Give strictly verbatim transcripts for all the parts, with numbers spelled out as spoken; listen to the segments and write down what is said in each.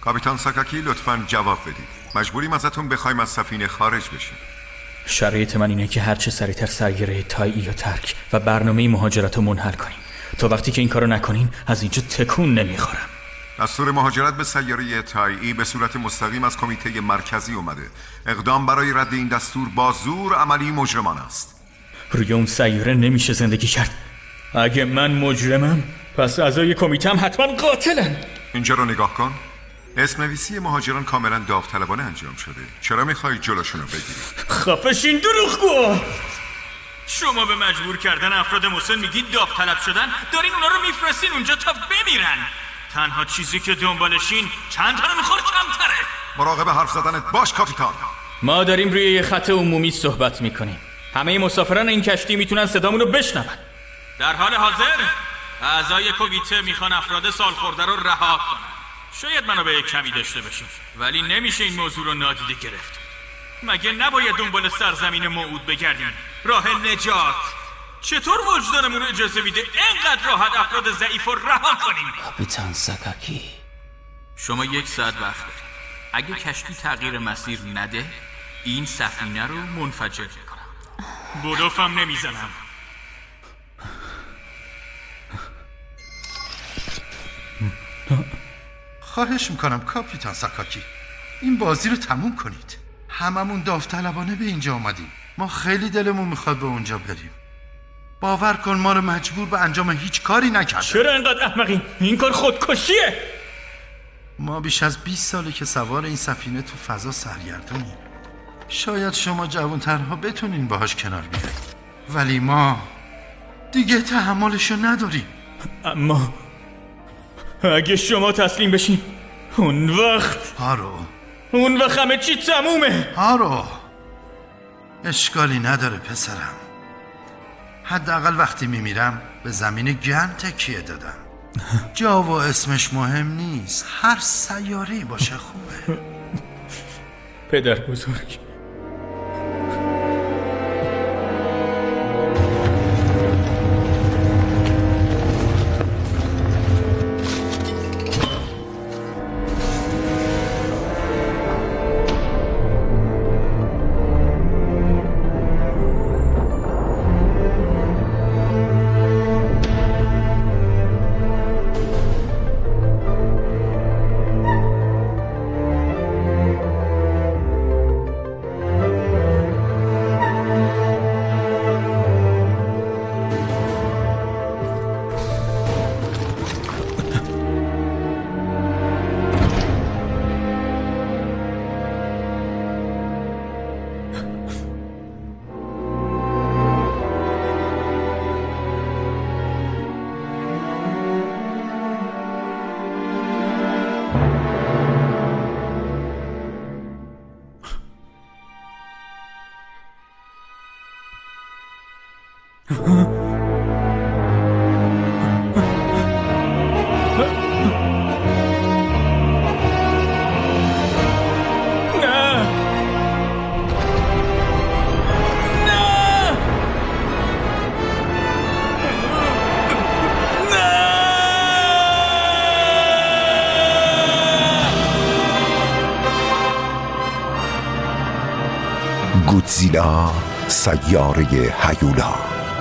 کاپیتان ساکاکی لطفاً جواب بدید. مجبوریم ازتون بخوایم از سفینه خارج بشیم. شرایط من اینه که هر چه سریعتر سیاره تایی یا ترک و برنامه مهاجرت رو منحل کنیم. تا وقتی که این کارو نکنین از اینجا تکون نمیخورم. دستور مهاجرت به سیاره تایی به صورت مستقیم از کمیته مرکزی اومده. اقدام برای رد این دستور با زور عملی مجرمان است. روی اون سیاره نمیشه زندگی کرد. اگه من مجرمم پس اعضای کمیته هم حتما قاتلن. اینجا رو نگاه کن. اسم نویسی مهاجران کاملا داوطلبانه انجام شده. چرا میخوای جلوشونو بگیری؟ خفشین دروغگو! شما به مجبور کردن افراد مسن میگید داوطلب شدن، دارین اونا رو میفرستین اونجا تا بمیرن. تنها چیزی که دنبالشین چند تا رو میخوره کمتره. مراقب حرف زدنت باش کاپیتان. ما داریم روی یه خط عمومی صحبت میکنیم. همه مسافران این کشتی میتونن صدامونو بشنون. در حال حاضر اعضای کمیته میخوان افراد سالخورده رو رها کنن. شاید منو به یک کمی داشته باشین، ولی نمیشه این موضوع رو نادیده گرفت. مگه نباید دنبال سرزمین موعود بگردیم؟ راه نجات. چطور وجدانمون اجازه میده اینقدر راحت افراد ضعیف رو رها کنیم؟ کاپیتان ساکاکی، شما یک ساعت وقت دارید. اگه کشتی تغییر مسیر نده این سفینه رو منفجر میکنم. بلوفم نمیزنم. خواهش میکنم کاپیتان ساکاکی، این بازی رو تموم کنید. هممون داوطلبانه به اینجا آمدیم. ما خیلی دلمون میخواد به اونجا بریم. باور کن ما رو مجبور به انجام هیچ کاری نکردن. چرا اینقدر احمقی؟ این کار خودکشیه. ما بیش از بیست ساله که سوار این سفینه تو فضا سرگردونیم. شاید شما جوانترها بتونین باهاش کنار بیایید، ولی ما دیگه تحملشو نداریم. اما اگه شما تسلیم بشین اون وقت هارو اون وقت همه چی تمومه. هارو اشکالی نداره پسرم. حداقل وقتی میمیرم به زمین گرم تکیه دادم. جا و اسمش مهم نیست، هر سیاره‌ای باشه خوبه. پدر بزرگ، گودزیلا سیاره هیولا.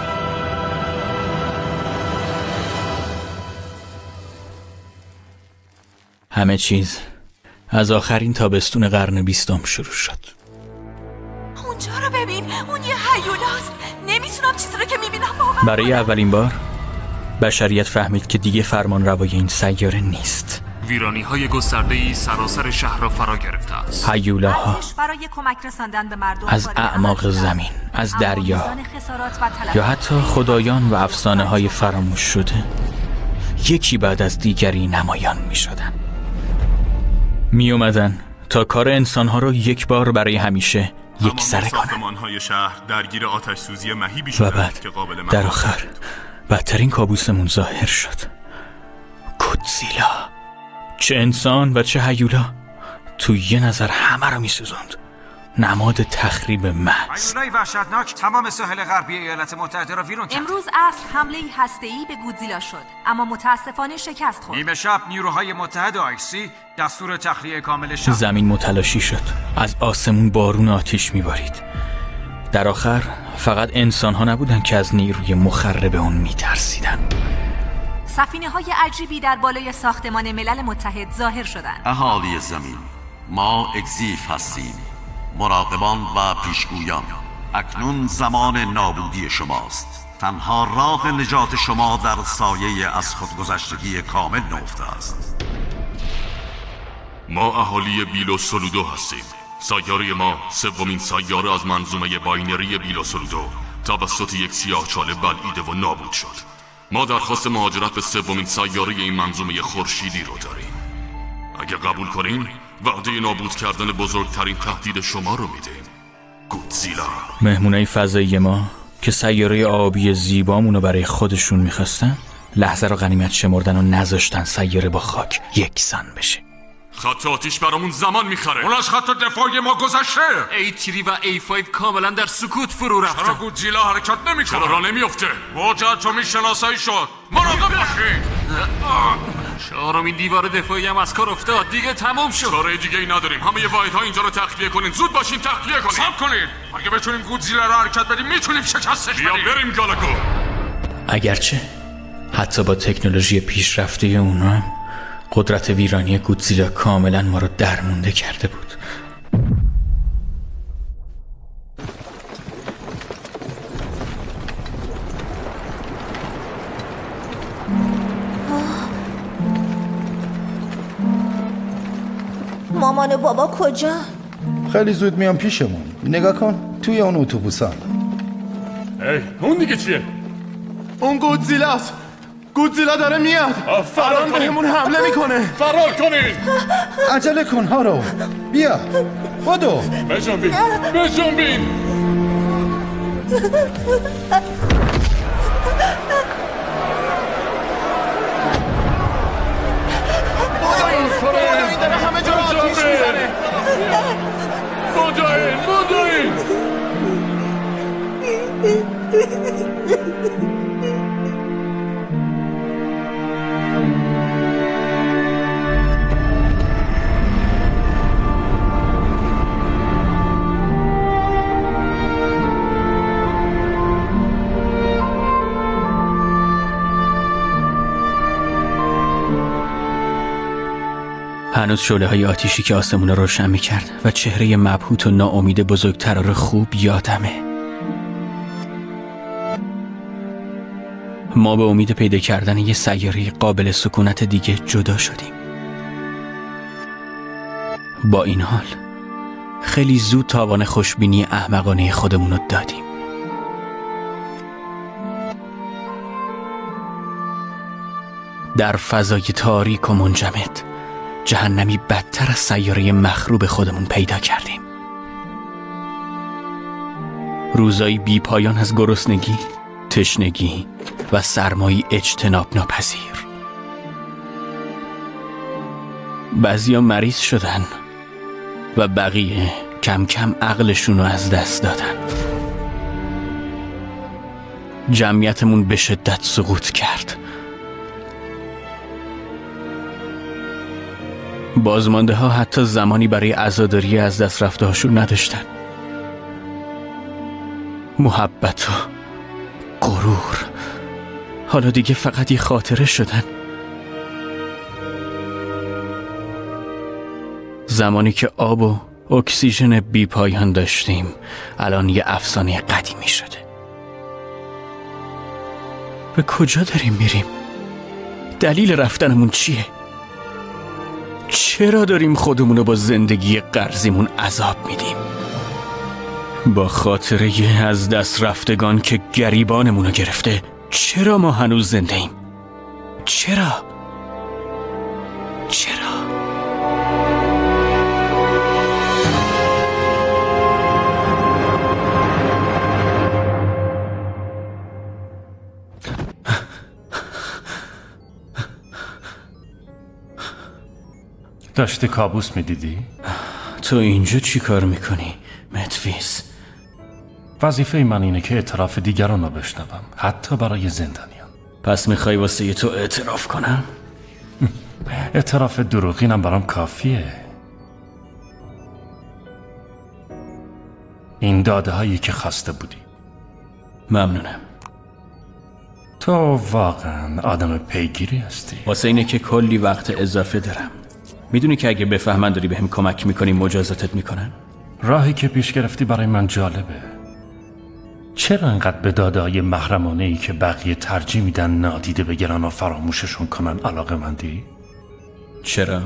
همه چیز از آخرین تابستون قرن بیستم شروع شد. اونجا رو ببین، اون یه هیولاست. نمیتونم چیزی رو که میبینم باور. برای اولین بار بشریت فهمید که دیگه فرمان روای این سیاره نیست. ویرانی های گسترده‌ای سراسر شهر را فرا گرفته است. هیولاها برای کمک رساندن به مردم از اعماق زمین، از دریا یا حتی خدایان و افسانه های فراموش شده یکی بعد از دیگری نمایان می شدن. می اومدن تا کار انسانها رو یک بار برای همیشه یک سره کنن. ساختمان‌های شهر درگیر آتش سوزی مهیبی و شدند بعد که قابل در آخر بدترین کابوسمون ظاهر شد. گودزیلا، چه انسان و چه هیولا، تو یه نظر همه رو می سوزند. نماد تخریب محض. هیولای وحشتناک تمام ساحل غربی ایالات متحده را ویران کرد. امروز عصر حمله هسته‌ای به گودزیلا شد، اما متاسفانه شکست خورد. نیمه شب نیروهای متحد آیسی دستور تخلیه کامل شد. زمین متلاشی شد. از آسمون بارون آتش میبارید. در آخر فقط انسان‌ها نبودن که از نیروی مخرب اون میترسیدن. سفینه‌های عجیبی در بالای ساختمان ملل متحد ظاهر شدند. اهالی زمین، ما اگزیف هستیم، مراقبان و پیشگویان. اکنون زمان نابودی شماست. تنها راه نجات شما در سایه از خودگذشتگی کامل نهفته است. ما اهالی بیلو سلودو هستیم. سیاره ما سومین سیاره از منظومه باینری بیلو سلودو توسط یک سیاهچاله بلعیده و نابود شد. ما درخواست مهاجرت به سومین سیاره این منظومه خورشیدی رو داریم. اگه قبول کنین وعده نابود کردن بزرگترین تهدید شما رو میدیم. گودزیلا. مهمونای فضایی ما که سیاره آبی زیبامونو برای خودشون میخواستن لحظه رو غنیمت شمردن و نذاشتن سیاره با خاک یکسان بشه. خط آتیش برامون زمان میخره. اون از خط دفاعی ما گذشته. ای تری و ای پنج کاملا در سکوت فرو رفتن. چرا گودزیلا حرکت نمیکنه؟ چرا را نمیفته؟ موجه اتمی شناسایی شد. مراقب باشین. چهارمین دیوار دفاعی هم از کار افتاد. دیگه تموم شد. چاره دیگه ای نداریم. همه واحدها اینجا رو تخلیه کنین. زود باشین تخلیه کنین. صبر کنین. اگه بتونیم گودزیلا رو حرکت بدیم میتونیم شکستش بدیم. بیا بریم گالاگو. اگرچه حتی با تکنولوژی پیشرفته اونا هم قدرت ویرانی گودزیلا کاملا ما رو درمونده کرده بود. مامان و بابا کجا؟ خیلی زود میام پیشمون. نگاه کن توی اون اتوبوسا. ای اون دیگه چیه؟ اون گودزیلاست. گودزیلا داره میاد. فرار بهمون حمله میکنه. فرار کنید. عجله کن هارو. بیا بدو. بجنبین بجنبین. این داره همه جا رو آتیش میزنه. بدوین بدوین. هنوز شعله های آتیشی که آسمون رو روشن می‌کرد و چهره مبهوت و ناامید بزرگترار خوب یادمه. ما به امید پیدا کردن یه سیاره قابل سکونت دیگه جدا شدیم. با این حال خیلی زود تاوان خوشبینی احمقانه خودمون رو دادیم. در فضای تاریک و منجمد جهنمی بدتر از سیاره مخروب خودمون پیدا کردیم. روزایی بی پایان از گرسنگی، تشنگی و سرمایی اجتناب ناپذیر. بعضیا مریض شدن و بقیه کم کم عقلشون رو از دست دادن. جمعیتمون به شدت سقوط کرد. بازمانده ها حتی زمانی برای عزاداری از دست رفته هاشون نداشتن. محبت و غرور حالا دیگه فقط یه خاطره شدن. زمانی که آب و اکسیژن بی پایان داشتیم الان یه افسانه قدیمی شده. به کجا داریم میریم؟ دلیل رفتنمون چیه؟ چرا داریم خودمونو با زندگی قرضیمون عذاب میدیم؟ با خاطره از دست رفتگان که گریبانمونو گرفته چرا ما هنوز زنده ایم؟ چرا؟ چرا؟ داشتی کابوس میدیدی؟ تو اینجا چی کار میکنی متفیس؟ وظیفه من اینه که اعتراف دیگران رو بشنوم، حتی برای زندانیان. پس میخوای واسه تو اعتراف کنم؟ اعتراف دروغینم برام کافیه. این داده هایی که خواسته بودی. ممنونم. تو واقعا آدم پیگیری هستی. واسه اینه که کلی وقت اضافه دارم. میدونی که اگه بفهمن داری بهم کمک میکنی مجازاتت میکنن؟ راهی که پیش گرفتی برای من جالبه. چرا انقدر به داده‌های محرمانه ای که بقیه ترجیح میدن نادیده بگیرن و فراموششون کنن علاقه مندی؟ چرا؟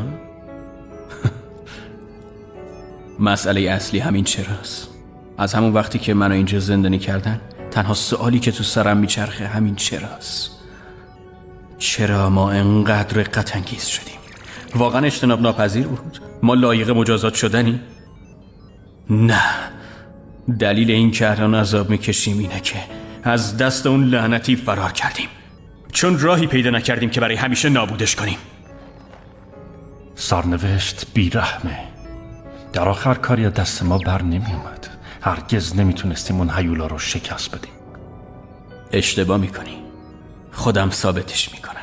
مسئله اصلی همین چراست. از همون وقتی که منو اینجا زندانی کردن تنها سوالی که تو سرم میچرخه همین چراست. چرا ما انقدر رقت انگیز شدیم؟ واقعا اجتناب ناپذیر بود؟ ما لایق مجازات شدنی؟ نه. دلیل این که الان عذاب میکشیم اینه که از دست اون لعنتی فرار کردیم، چون راهی پیدا نکردیم که برای همیشه نابودش کنیم. سرنوشت بیرحمه. در آخر کاری از دست ما بر نمی اومد. هرگز نمیتونستیم اون هیولا رو شکست بدیم. اشتباه میکنی. خودم ثابتش میکنم.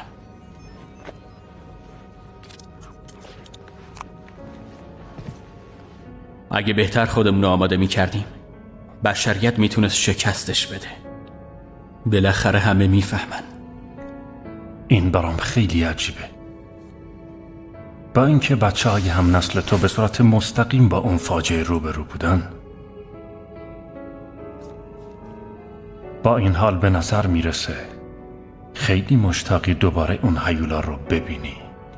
اگه بهتر خودمون رو آماده میکردیم بشریت میتونست شکستش بده. بالاخره همه میفهمن. این برام خیلی عجیبه. با اینکه بچه های هم نسل تو به صورت مستقیم با اون فاجعه روبرو بودن، با این حال به نظر میرسه خیلی مشتاقی دوباره اون هیولا رو ببینی.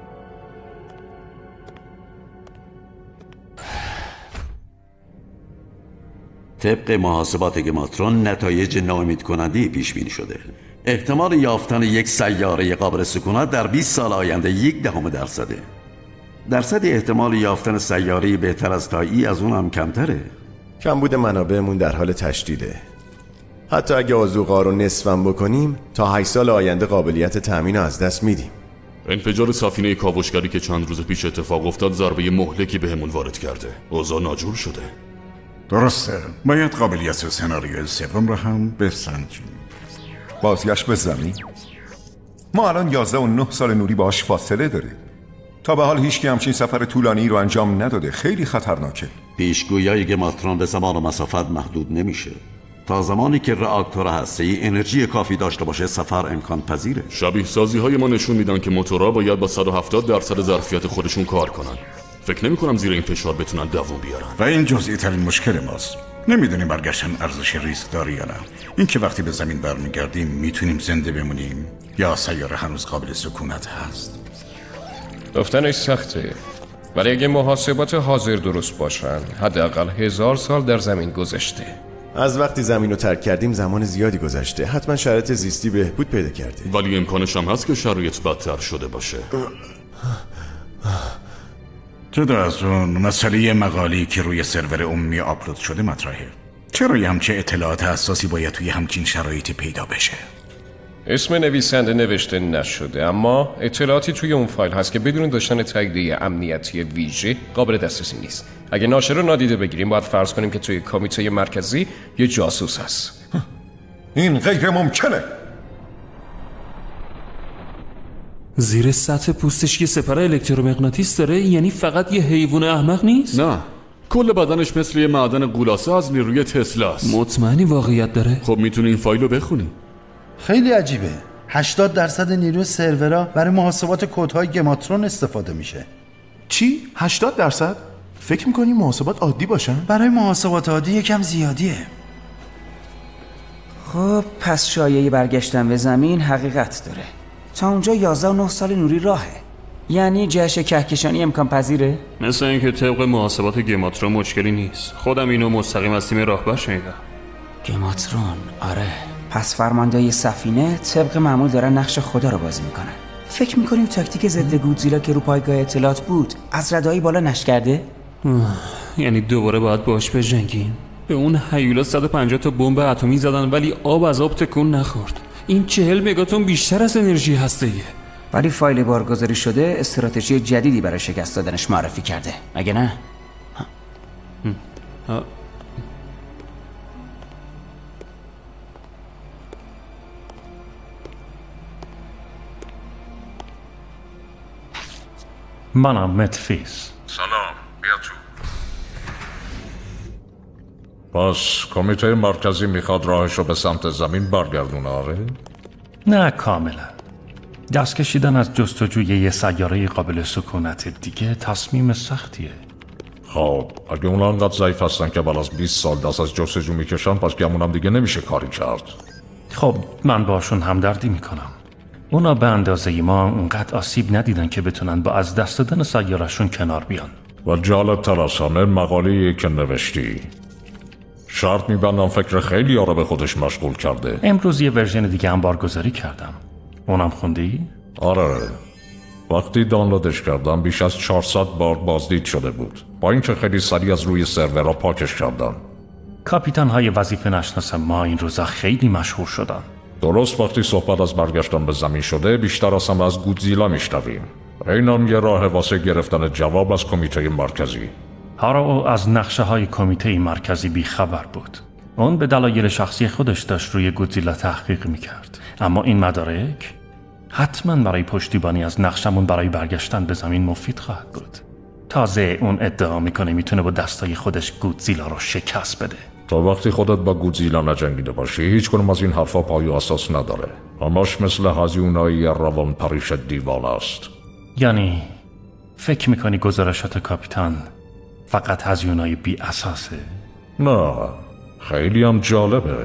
طبق محاسبات گماترون نتایج ناامید کننده پیش بینی شده. احتمال یافتن یک سیاره قابل سکونت در بیست سال آینده یک دهم درصده. درصد احتمال یافتن سیاره بهتر از تایی از اون هم کمتره. کمبود منابعمون در حال تشدیده. حتی اگه آذوقا رو نصفم بکنیم تا هشت سال آینده قابلیت تأمین از دست میدیم. انفجار سفینه کاوشگری که چند روز پیش اتفاق افتاد ضربه مهلکی بهمون وارد کرده. اوضاع ناجور شده. درسته. باید قابلیت سناریوی سوم رو هم بسنجیم. بازگشت به زمین. ما الان یازده و نه سال نوری باهاش فاصله داریم. تا به حال هیچکی همچین سفر طولانی رو انجام نداده. خیلی خطرناکه. پیشگویی گماترون به زمان و مسافت محدود نمیشه. تا زمانی که راکتور هسته‌ای انرژی کافی داشته باشه سفر امکان پذیره. شبیه سازی های ما نشون میدن که موتورها باید با صد و هفتاد درصد ظرفیت خودشون کار کنن. فکر نمی کنم زیر این فشار بتونن دووم بیارن. و این جزئی ترین مشکل ماست. نمیدونیم برگشتن ارزش ریسک داره یا نه. این که وقتی به زمین برمیگردیم میتونیم زنده بمونیم یا سیاره هنوز قابل سکونت هست. گفتنش سخته، ولی اگه محاسبات حاضر درست باشن حداقل هزار سال در زمین گذشته. از وقتی زمین رو ترک کردیم زمان زیادی گذشته. حتما شرایط زیستی بهبود پیدا کرده. ولی امکانش هم هست که شرایط بدتر شده باشه. جدا از اون مسئله مقالی که روی سرور عمومی آپلود شده مطرحه. چرا یه همچه اطلاعات اساسی باید توی همچین شرایطی پیدا بشه؟ اسم نویسنده نوشته نشده، اما اطلاعاتی توی اون فایل هست که بدون داشتن تاییدیه امنیتی ویژه قابل دسترسی نیست. اگه ناشر رو نادیده بگیریم باید فرض کنیم که توی کمیته مرکزی یه جاسوس هست. این غیر ممکنه. زیر سطح پوستش یه سپر الکترومغناطیس داره؟ یعنی فقط یه حیوان احمق نیست؟ نه، کل بدنش مثل یه معدن گولاسه از نیروی تسلا است. مطمئنی واقعیت داره؟ خب میتونی این فایل رو بخونی. خیلی عجیبه. هشتاد درصد نیروی سرورها برای محاسبات کدهای گماترون استفاده میشه. چی؟ هشتاد درصد؟ فکر میکنی محاسبات عادی باشن؟ برای محاسبات عادی یکم زیادیه. خب پس شایعه برگشتن به زمین حقیقت داره. تا اونجا یازده و نه سال نوری راهه. یعنی جهش کهکشانی امکان پذیره؟ مثل اینکه طبق محاسبات گماترون مشکلی نیست. خودم اینو مستقیم از تیم راهبر شنیدم. گماترون؟ آره. پس فرماندهی سفینه طبق معمول دارن نقش خدا رو بازی میکنن. فکر میکنیم تاکتیک ضد گودزیلا که رو پایگاه اطلاعات بود از ردایی بالا نش کرده؟ یعنی دوباره باید باش بجنگیم. به اون هیولا صد و پنجاه تا بمب اتمی زدن ولی آب از آب تکون نخورد. این چهل مگاتون بیشتر از انرژی هسته‌ایه. ولی فایل بارگذاری شده استراتژی جدیدی برای شکست دادنش معرفی کرده. مگه نه؟ منم متفیس. سلام، بیا تو. پس کمیته مرکزی میخواد راهشو به سمت زمین برگردونه، آره؟ نه کاملا. دست کشیدن از جستجوی یه سیاره قابل سکونت دیگه تصمیم سختیه. خب اگه اونا انقدر ضعیف هستن که بعد از بیست سال دست از جستجو میکشن، پس گمونم دیگه نمیشه کاری کرد. خب من باشون همدردی میکنم. اونا به اندازه ما اونقدر آسیب ندیدن که بتونن با از دست دادن سیارشون کنار بیان. و جالب تر از همه مقاله‌ای که نوشتی شرط میبندم فکر خیلی ها رو به خودش مشغول کرده. امروز یه ورژن دیگه هم بارگذاری کردم. اونم خوندی؟ آره، وقتی دانلودش کردم بیش از چهارصد بار بازدید شده بود، با اینکه خیلی سریع از روی سرورها پاکش کردن. کاپیتان های وظیفه نشناس ما این روزا خیلی مشهور شدن. درست وقتی صحبت از برگشتن به زمین شده، بیشتر از همه از گودزیلا میشنویم. اینم یه راه واسه گرفتن جواب از کمیته مرکزی. هاراو از نقشه های کمیته مرکزی بی خبر بود. اون به دلایل شخصی خودش داشت روی گودزیلا تحقیق میکرد. اما این مدارک حتما برای پشتیبانی از نقشمون برای برگشتن به زمین مفید خواهد بود. تازه اون ادعا میکنه میتونه با دستای خودش گودزیلا رو شکست بده. تا وقتی خودت با گودزیلا نجنگیده باشی، هیچ کنم از این حرفا پای و اساس نداره. هماش مثل هزیونای روان پریش دیوانه است. یعنی فکر میکنی گزارشات کاپیتان فقط هزیونای بی اساسه؟ نه، خیلی هم جالبه.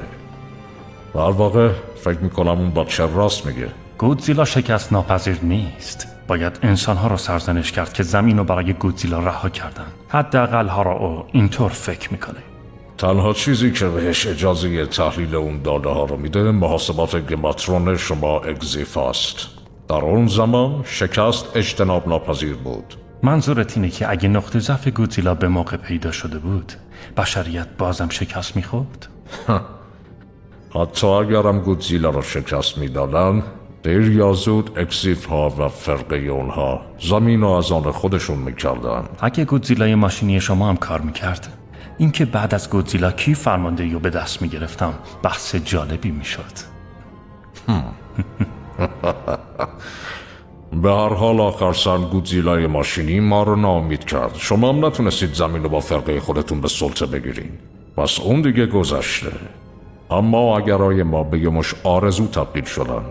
در واقع فکر میکنم اون بچه راست میگه. گودزیلا شکست ناپذیر نیست. باید انسانها رو سرزنش کرد که زمین رو برای گودزیلا رها کردن. حداقل هاراو اینطور فکر میکنه. تنها چیزی که بهش اجازه تحلیل اون داده ها رو میده محاسبات گماترون شما اگزیف است. در اون زمان شکست اجتناب ناپذیر بود. منظورت اینه که اگه نقطه ضعف گودزیلا به موقع پیدا شده بود، بشریت بازم شکست میخورد؟ حتی اگرم گودزیلا رو شکست میدادن، دیر یا زود اگزیف ها و فرقه اونها زمین رو از آن خودشون میکردن. اگه گودزیلای ماشینی شما هم کار میکرد، اینکه بعد از گودزیلا کی فرماندهی رو به دست میگرفتم بحث جالبی میشد. به هر حال آخر سر گودزیلای ماشینی ما رو ناامید کرد. شما هم نتونستید زمین رو با فرقه خودتون به سلطه بگیرین. پس اون دیگه گذشته. اما اگرای ما به یه مش آرزو تبدیل شدن.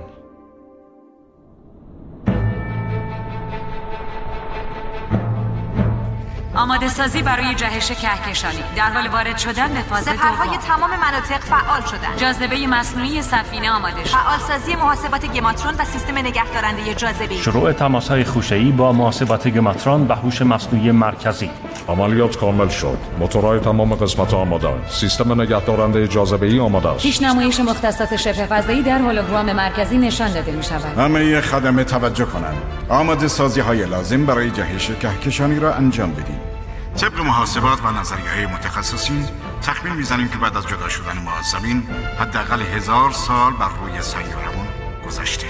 آماده سازی برای جهش کهکشانی در حال وارد شدن به فاز دوم. سپرهای تمام مناطق فعال شدن. جاذبه مصنوعی سفینه آماده شد. فعالسازی محاسبات گماترون و سیستم نگهدارنده جاذبه. شروع تماس‌های خوشه‌ای با محاسبات گماترون و هوش مصنوعی مرکزی. عملیات کامل شد. موتورهای تمام قسمت آماده. سیستم نگهدارنده جاذبه‌ای آماده است. پیشنمایش مختصات شبه فضایی در هولوگرام مرکزی نشان داده می‌شود. همه خدمه توجه کنند. آماده سازی‌های لازم برای جهش کهکشانی را انجام بدید. طبق محاسبات و نظریه‌های متخصصین تخمین می‌زنیم که بعد از جدا شدن ما از زمین حداقل هزار سال بر روی سیارمون گذشته.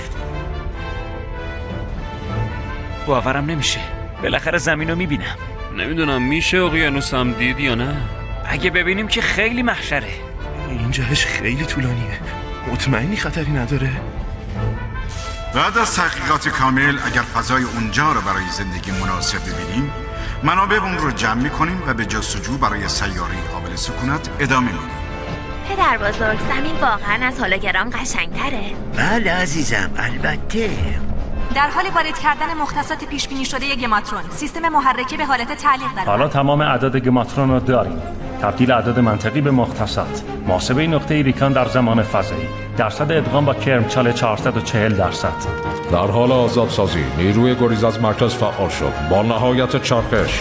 باورم نمیشه. بالاخره زمین رو می‌بینم. نمیدونم میشه اقیانوس هم دید یا نه. اگه ببینیم که خیلی محشره. این جهش خیلی طولانیه. مطمئنی خطری نداره؟ بعد از تحقیقات کامل اگر فضای اونجا رو برای زندگی مناسب ببینیم، منابع اون رو جمع می‌کنیم و به جستجو برای سیاره قابل سکونت ادامه میدیم. پدر بزرگ، زمین واقعا از هولوگرام قشنگ‌تره؟ بله عزیزم، البته. در حال وارد کردن مختصات پیش بینی شده گماترون، سیستم محرکه به حالت تعلیق در حالا تمام اعداد گماترون رو داریم. تبدیل اعداد منطقی به مختصات، محاسبه نقطه ریکان در زمان فضایی، درصد ادغام با کرمچال چهارصد و چهل درصد. در حال آزادسازی نیروی گریز از مرکز فعال شد با نهایت چرخش.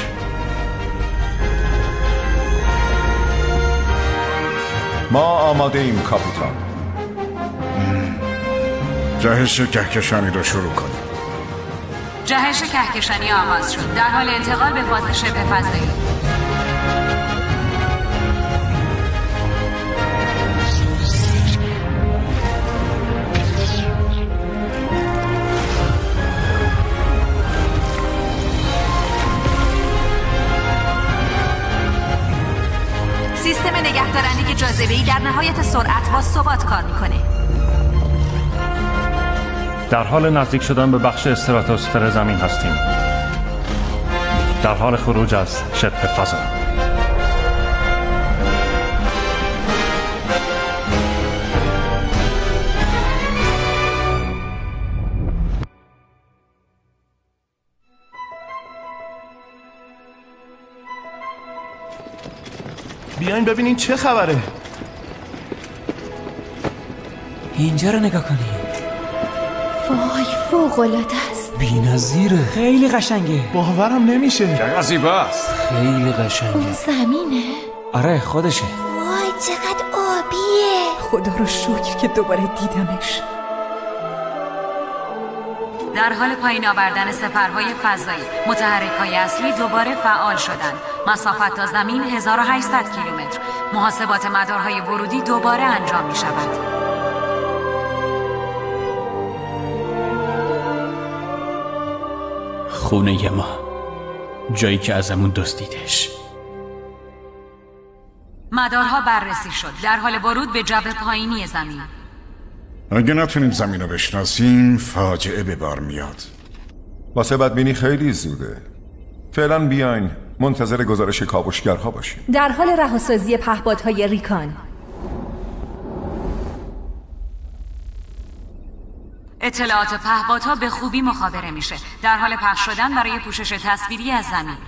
ما آماده ایم کاپیتان. جهش کهکشانی را شروع کنیم. جهش کهکشانی آغاز شد. در حال انتقال به فاز شبه فضایی. جاذبه‌ای در نهایت سرعت با ثبات کار میکنه. در حال نزدیک شدن به بخش استراتوسفر زمین هستیم. در حال خروج از شبه فضا. بیاین ببینین چه خبره. اینجا رو نگاه کنی. وای فوق‌العاده است. بی‌نظیره. خیلی قشنگه. باورم نمیشه. چقدر زیباست. خیلی قشنگه. اون زمینه؟ آره خودشه. وای چقدر آبیه. خدا رو شکر که دوباره دیدمش. در حال پایین آوردن سپرهای فضایی، متحرک‌های اصلی دوباره فعال شدند. مسافت تا زمین هزار و هشتصد کیلومتر. محاسبات مدارهای ورودی دوباره انجام می شود. خونه ما، جایی که ازمون دزدیدش. مدارها بررسی شد. در حال ورود به جو پایینی زمین. اگه نتونیم زمین رو بشناسیم فاجعه به بار میاد. واسه بدبینی خیلی زوده. فعلا بیاین منتظر گزارش کاوشگرها باشیم. در حال رهاسازی پهپادهای ریکان. اطلاعات پهپادها به خوبی مخابره میشه. در حال پخش شدن برای پوشش تصویری از زمین.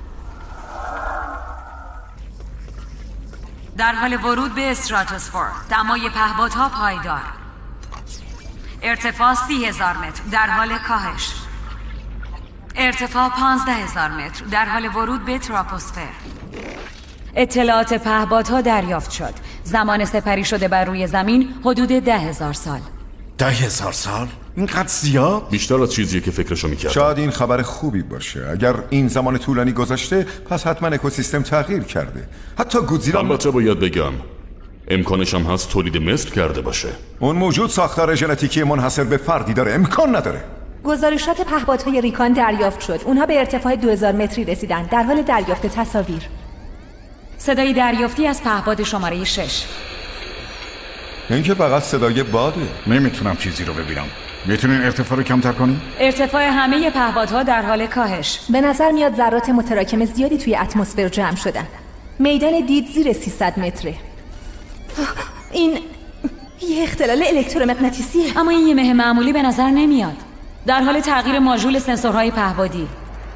در حال ورود به استراتوسفر. دمای پهپادها پایدار. ارتفاع سی هزار متر. در حال کاهش. ارتفاع پانزده هزار متر. در حال ورود به تراپوسفر. اطلاعات پهپادها دریافت شد. زمان سپری شده بر روی زمین حدود ده هزار سال. ده هزار سال؟ اینقدر زیاد؟ بیشتر از چیزیه که فکرشو میکردم. شاید این خبر خوبی باشه. اگر این زمان طولانی گذشته پس حتما اکوسیستم تغییر کرده. حتی گودزیلا البته باید بگم امکانش هم هست تولید مثل کرده باشه. اون موجود ساختار ژنتیکی منحصر به فردی داره. امکان نداره. گزارشات پهپادهای ریکان دریافت شد. اونها به ارتفاع دو هزار متری رسیدن. در حال دریافت تصاویر. صدای دریافتی از پهپاد شماره شش. این که فقط صدای باده. نمیتونم چیزی رو ببینم. میتونین ارتفاع رو کمتر کنین؟ ارتفاع همه پهپادها در حال کاهش. به نظر میاد ذرات متراکم زیادی توی اتمسفر جمع شدن. میدان دید زیر سیصد متره. این یه اختلال الکترومغناطیسیه. اما این یه مه معمولی به نظر نمیاد. در حال تغییر ماژول سنسورهای پهپادی.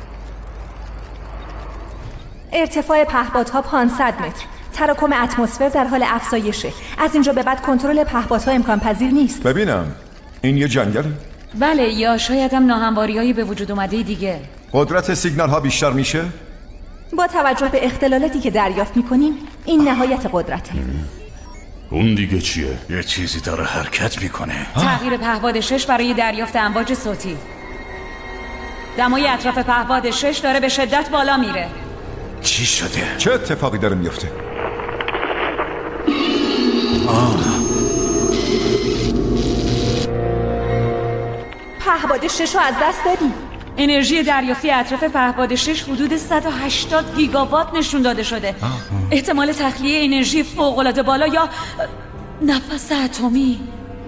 ارتفاع پهپادها پانصد متر. تراکم اتمسفر در حال افزایشه. از اینجا به بعد کنترل پهپادها امکان پذیر نیست. ببینم این یه جنگله؟ بله، یا شاید هم ناهمواری‌های به وجود اومده دیگه. قدرت سیگنال ها بیشتر میشه؟ با توجه به اختلالاتی که دریافت میکنیم این نهایت قدرته. اون دیگه چیه؟ یه چیزی داره حرکت میکنه. تغییر پهپاد شش برای دریافت امواج صوتی. دمای اطراف پهپاد شش داره به شدت بالا میره. چی شده؟ چه اتفاقی داره میفته؟ آه. پهپاد شش رو از دست دادیم. انرژی دریافتی اطراف پهپاد شش حدود صد و هشتاد گیگاوات نشون داده شده. آه. احتمال تخلیه انرژی فوق‌العاده بالا یا نفس اتمی.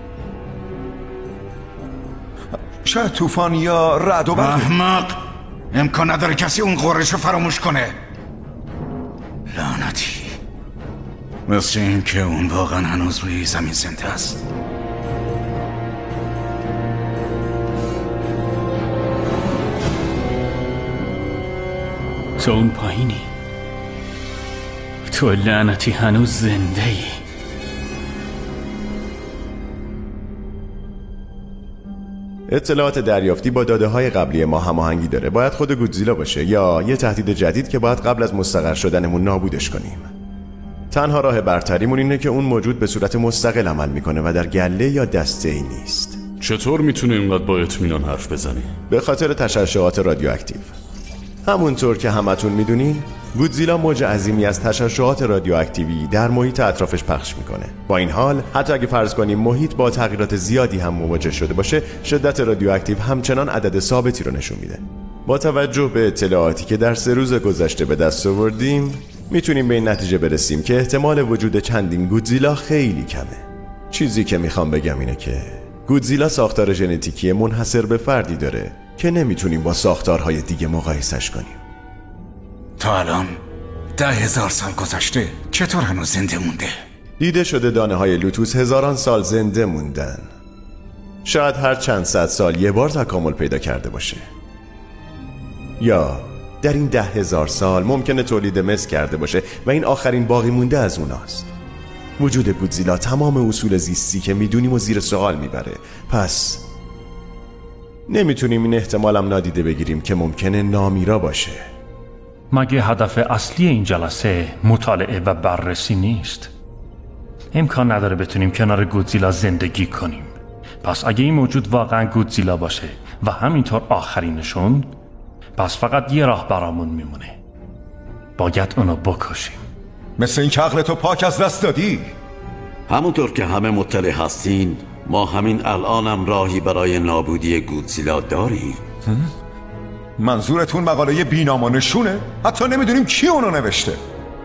شاید طوفان یا رعد و برق. احمق، امکان نداره کسی اون قرش رو فراموش کنه. لعنتی، مثل این که اون واقعا هنوز روی زمین زنده است. تو اون پایینی، تو لعنتی هنوز زنده ای. اطلاعات دریافتی با داده های قبلی ما هماهنگی داره. باید خود گودزیلا باشه یا یه تهدید جدید که باید قبل از مستقر شدنمون نابودش کنیم. تنها راه برتریمون اینه که اون موجود به صورت مستقل عمل میکنه و در گله یا دسته ای نیست. چطور میتونه اینقدر با اطمینان حرف بزنی؟ به خاطر تشعشعات رادیواکتیو. همونطور که همتون میدونین، گودزیلا موج عظیمی از تشعشعات رادیواکتیوی در محیط اطرافش پخش میکنه. با این حال، حتی اگه فرض کنیم محیط با تغییرات زیادی هم مواجه شده باشه، شدت رادیواکتیو همچنان عدد ثابتی رو نشون میده. با توجه به اطلاعاتی که در سه روز گذشته به دست آوردیم، میتونیم به این نتیجه برسیم که احتمال وجود چندین گودزیلا خیلی کمه. چیزی که میخوام بگم اینه که گودزیلا ساختار ژنتیکی منحصر به فردی داره که نمیتونیم با ساختارهای دیگه مقایسش کنیم. تا الان ده هزار سال گذشته، چطور هنوز زنده مونده؟ دیده شده دانه های لوتوس هزاران سال زنده موندن. شاید هر چند صد سال یه بار تکامل پیدا کرده باشه، یا در این ده هزار سال ممکنه تولید مثل کرده باشه و این آخرین باقی مونده از اوناست. وجود گودزیلا تمام اصول زیستی که میدونیم و زیر سوال میبره. پس نمیتونیم این احتمالم نادیده بگیریم که ممکنه نامیرا باشه. مگه هدف اصلی این جلسه مطالعه و بررسی نیست؟ امکان نداره بتونیم کنار گودزیلا زندگی کنیم. پس اگه این موجود واقعا گودزیلا باشه و همینطور آخرینشون، پس فقط یه راه برامون میمونه. باید اونو بکشیم. مثل این که عقلتو پاک از دست دادی. همونطور که همه مطلع هستین، ما همین الانم راهی برای نابودی گودزیلا داریم. منظورتون مقاله بینام و نشونه؟ حتی نمیدونیم کی اونو نوشته.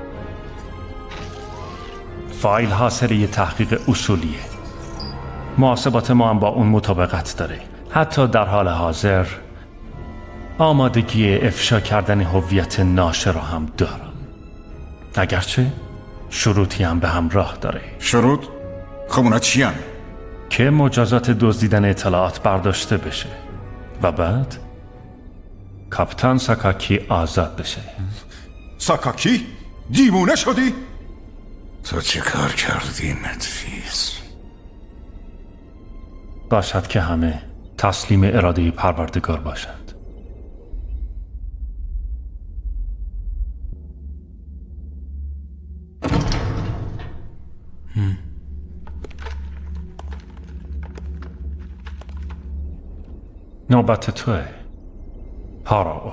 فایل حاصل یه تحقیق اصولیه. محاسبات ما هم با اون مطابقت داره. حتی در حال حاضر آمادگی افشا کردن هویت ناشر رو هم دارن، اگرچه شروطی هم به همراه داره. شروط؟ خب اونا چی هم؟ که مجازات دزدیدن اطلاعات برداشته بشه و بعد کاپیتان ساکاکی آزاد بشه. ساکاکی؟ دیوونه شدی؟ تو چه کار کردی مدفیس؟ باشد که همه تسلیم اراده پروردگار باشند. نوبت توه پاراو.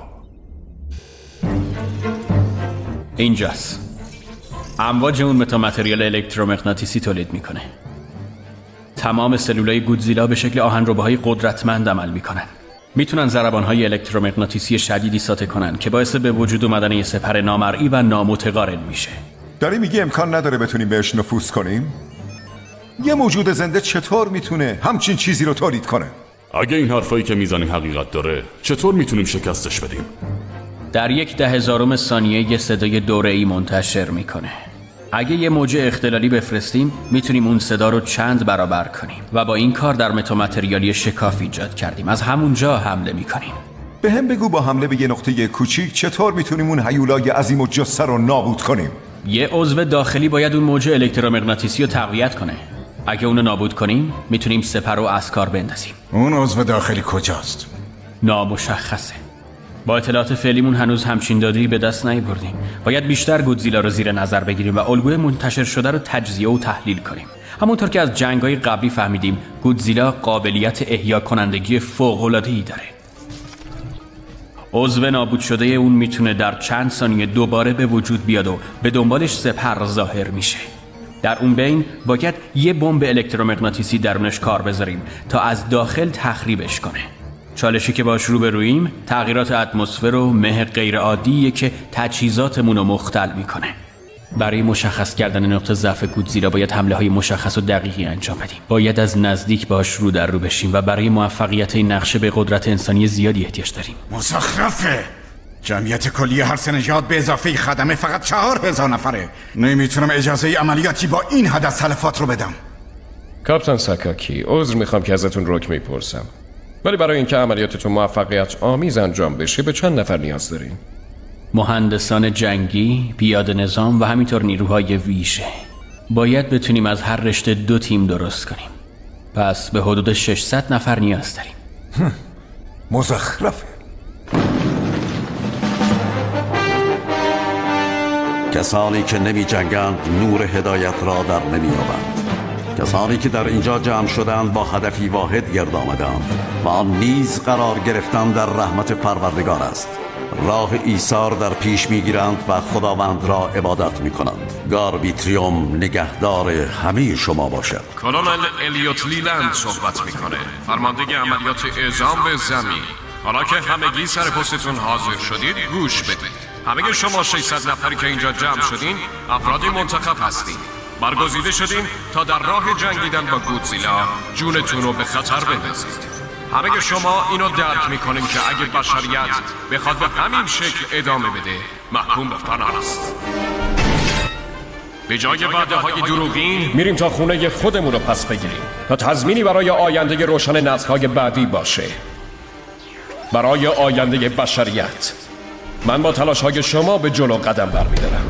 اینجاست. امواج اون متامتریال الکترومغناطیسی تولید میکنه. تمام سلولای گودزیلا به شکل آهنرباهای قدرتمند عمل میکنن. میتونن ضربانهای الکترومغناطیسی شدیدی ساطع کنن که باعث به وجود اومدن یه سپر نامرئی و نامتقارن میشه. داری میگی امکان نداره بتونیم بهش نفوذ کنیم؟ یه موجود زنده چطور میتونه همچین چیزی رو تولید کنه؟ اگه این حرفایی که میزنی حقیقت داره، چطور میتونیم شکستش بدیم؟ در یک ده هزارم ثانیه یه صدای دوره‌ای منتشر میکنه. اگه یه موج اختلالی بفرستیم، میتونیم اون صدا رو چند برابر کنیم و با این کار در متامتریالی شکاف ایجاد کردیم. از همونجا حمله میکنیم. به هم بگو با حمله به یه نقطه کوچیک چطور میتونیم اون هیولای عظیم و جثه رو نابود کنیم؟ یه عضو داخلی باید اون موج الکترومغناطیسی رو تقویت کنه. اگه اونو نابود کنیم، میتونیم سپر رو از کار بندازیم. اون عضو داخلی کجاست؟ نامشخصه. با اطلاعات فعلیمون هنوز همچین داده‌ای به دست نیاوردیم. باید بیشتر گودزیلا رو زیر نظر بگیریم و الگوی منتشر شده رو تجزیه و تحلیل کنیم. همونطور که از جنگ‌های قبلی فهمیدیم، گودزیلا قابلیت احیا کنندگی فوق‌العاده‌ای داره. عضو نابود شده اون میتونه در چند ثانیه دوباره به وجود بیاد و به دنبالش سپر ظاهر میشه. در اون بین باید یه بمب الکترومغناطیسی درونش کار بذاریم تا از داخل تخریبش کنه. چالشی که باش روبروییم تغییرات اتمسفر و مه غیر عادیه که تجهیزاتمون رو مختل میکنه. برای مشخص کردن نقطه ضعف گودزیلا باید حمله های مشخص و دقیقی انجام بدیم. باید از نزدیک باش رو در رو بشیم و برای موفقیت این نقشه به قدرت انسانی زیادی احتیاج داریم. مزخرفه. جمعیت کلی هر سه نژاد به اضافه خدمه فقط چهار هزار نفره. نمیتونم اجازه عملیاتی با این حد از تلفات رو بدم. کاپیتان ساکاکی، عذر میخوام که ازتون رک میپرسم، ولی برای اینکه عملیاتتون موفقیت آمیز انجام بشه به چند نفر نیاز دارین؟ مهندسان جنگی، پیاده نظام و همینطور نیروهای ویژه. باید بتونیم از هر رشته دو تیم درست کنیم. پس به حدود ششصد نفر نیاز داریم. مزخرفه. کسانی که نمی جنگند نور هدایت را در نمی یابند. کسانی که در اینجا جمع شدند با هدفی واحد گرد آمدند و آن نیز قرار گرفتن در رحمت پروردگار است. راه ایثار در پیش میگیرند و خداوند را عبادت میکنند. گاربیتریوم نگهدار همه شما باشد. کلونل الیوت لیلند صحبت میکنه، فرمانده عملیات اعزام به زمین. حالا که همگی سر پستتون حاضر شدید گوش بدید. همه شما ششصد نفری که اینجا جمع شدین افراد منتخب هستین. برگزیده شدین تا در راه جنگیدن با گودزیلا جونتون رو به خطر بندازید. همه شما اینو درک میکنین که اگه بشریت بخواد به همین شکل ادامه بده محکوم به فنا است. به جای وعده های دروغین میریم تا خونه خودمون رو پس بگیریم تا تضمینی برای آینده روشن نسل‌های بعدی باشه، برای آینده بشریت. من با تلاش های شما به جلو قدم برمیدارم.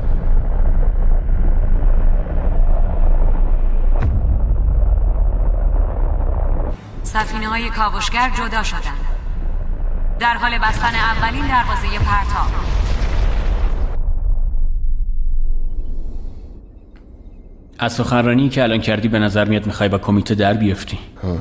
سفینه های کاوشگر جدا شدن. در حال بستن اولین دروازه پرتاب. از سخنرانی که الان کردی به نظر میاد میخوای با کمیته در بیفتی.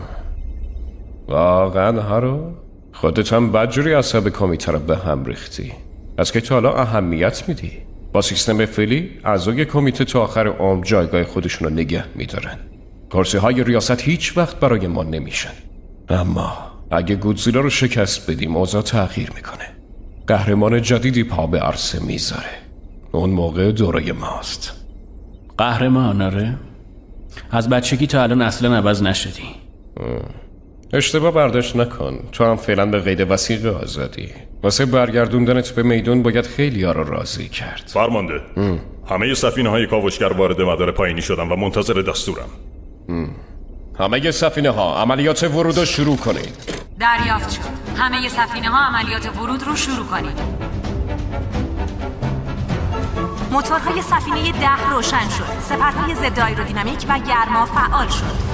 واقعا هارو؟ خودت هم بدجوری اعصاب کمیته رو به هم ریختی. از که تا حالا اهمیت میدی؟ با سیستم فعلی اعضای کمیته تا آخر عمر جایگاه خودشون رو نگه میدارن. کرسی های ریاست هیچ وقت برای ما نمیشن. اما اگه گودزیلا رو شکست بدیم اوضاع تغییر میکنه. قهرمان جدیدی پا به عرصه میذاره. اون موقع دوره ماست. قهرمان؟ آره. از بچگی تا الان اصلا عوض نشدی. اشتباه برداشت نکن. تو هم فعلا به قید وثیقه آزادی. واسه برگردوندنت به میدون باید خیلی ها رو راضی کرد. فرمانده ام. همه سفینه های کاوشگر وارد مدار پایینی شدن و منتظر دستورم. ام. همه سفینه ها عملیات ورود رو شروع کنید. دریافت شد. همه سفینه ها عملیات ورود رو شروع کنید. موتورهای سفینه ده روشن شد. سپرهای ضد آیرودینامیک و گرما فعال شد.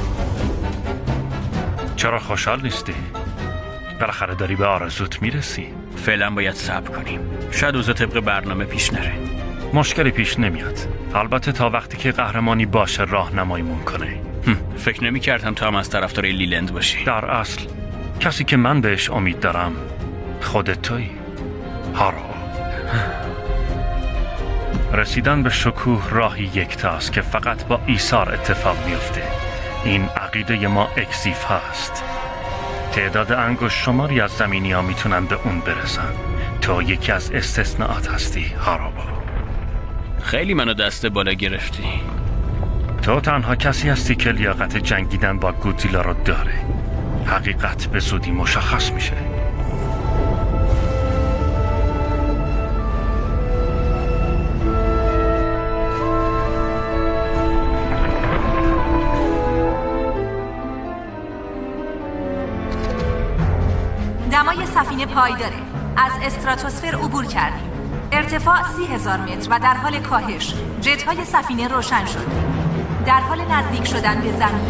چرا خوشحال نیستی؟ بالاخره داری به آرزوت میرسی. فعلا باید صبر کنیم. شاید اوضاع طبق برنامه پیش نره. مشکلی پیش نمیاد. البته تا وقتی که قهرمانی باشه راهنماییمون کنه. فکر نمی کردم تو هم از طرفدار لیلند باشی. در اصل کسی که من بهش امید دارم خودت تویی هارو. رسیدن به شکوه راهی یکتاست که فقط با ایثار اتفاق میفته. این عقیده ما اکسیف هست. تعداد انگشت شماری از زمینی ها میتونن به اون برسن. تو یکی از استثناءات هستی هاروبا. خیلی منو دست بالا گرفتی. تو تنها کسی هستی که لیاقت جنگیدن با گودزیلا رو داره. حقیقت به زودی مشخص میشه. دمای سفینه پایداره. از استراتوسفر عبور کردیم. ارتفاع سی هزار متر و در حال کاهش. جت‌های سفینه روشن شد. در حال نزدیک شدن به زمین.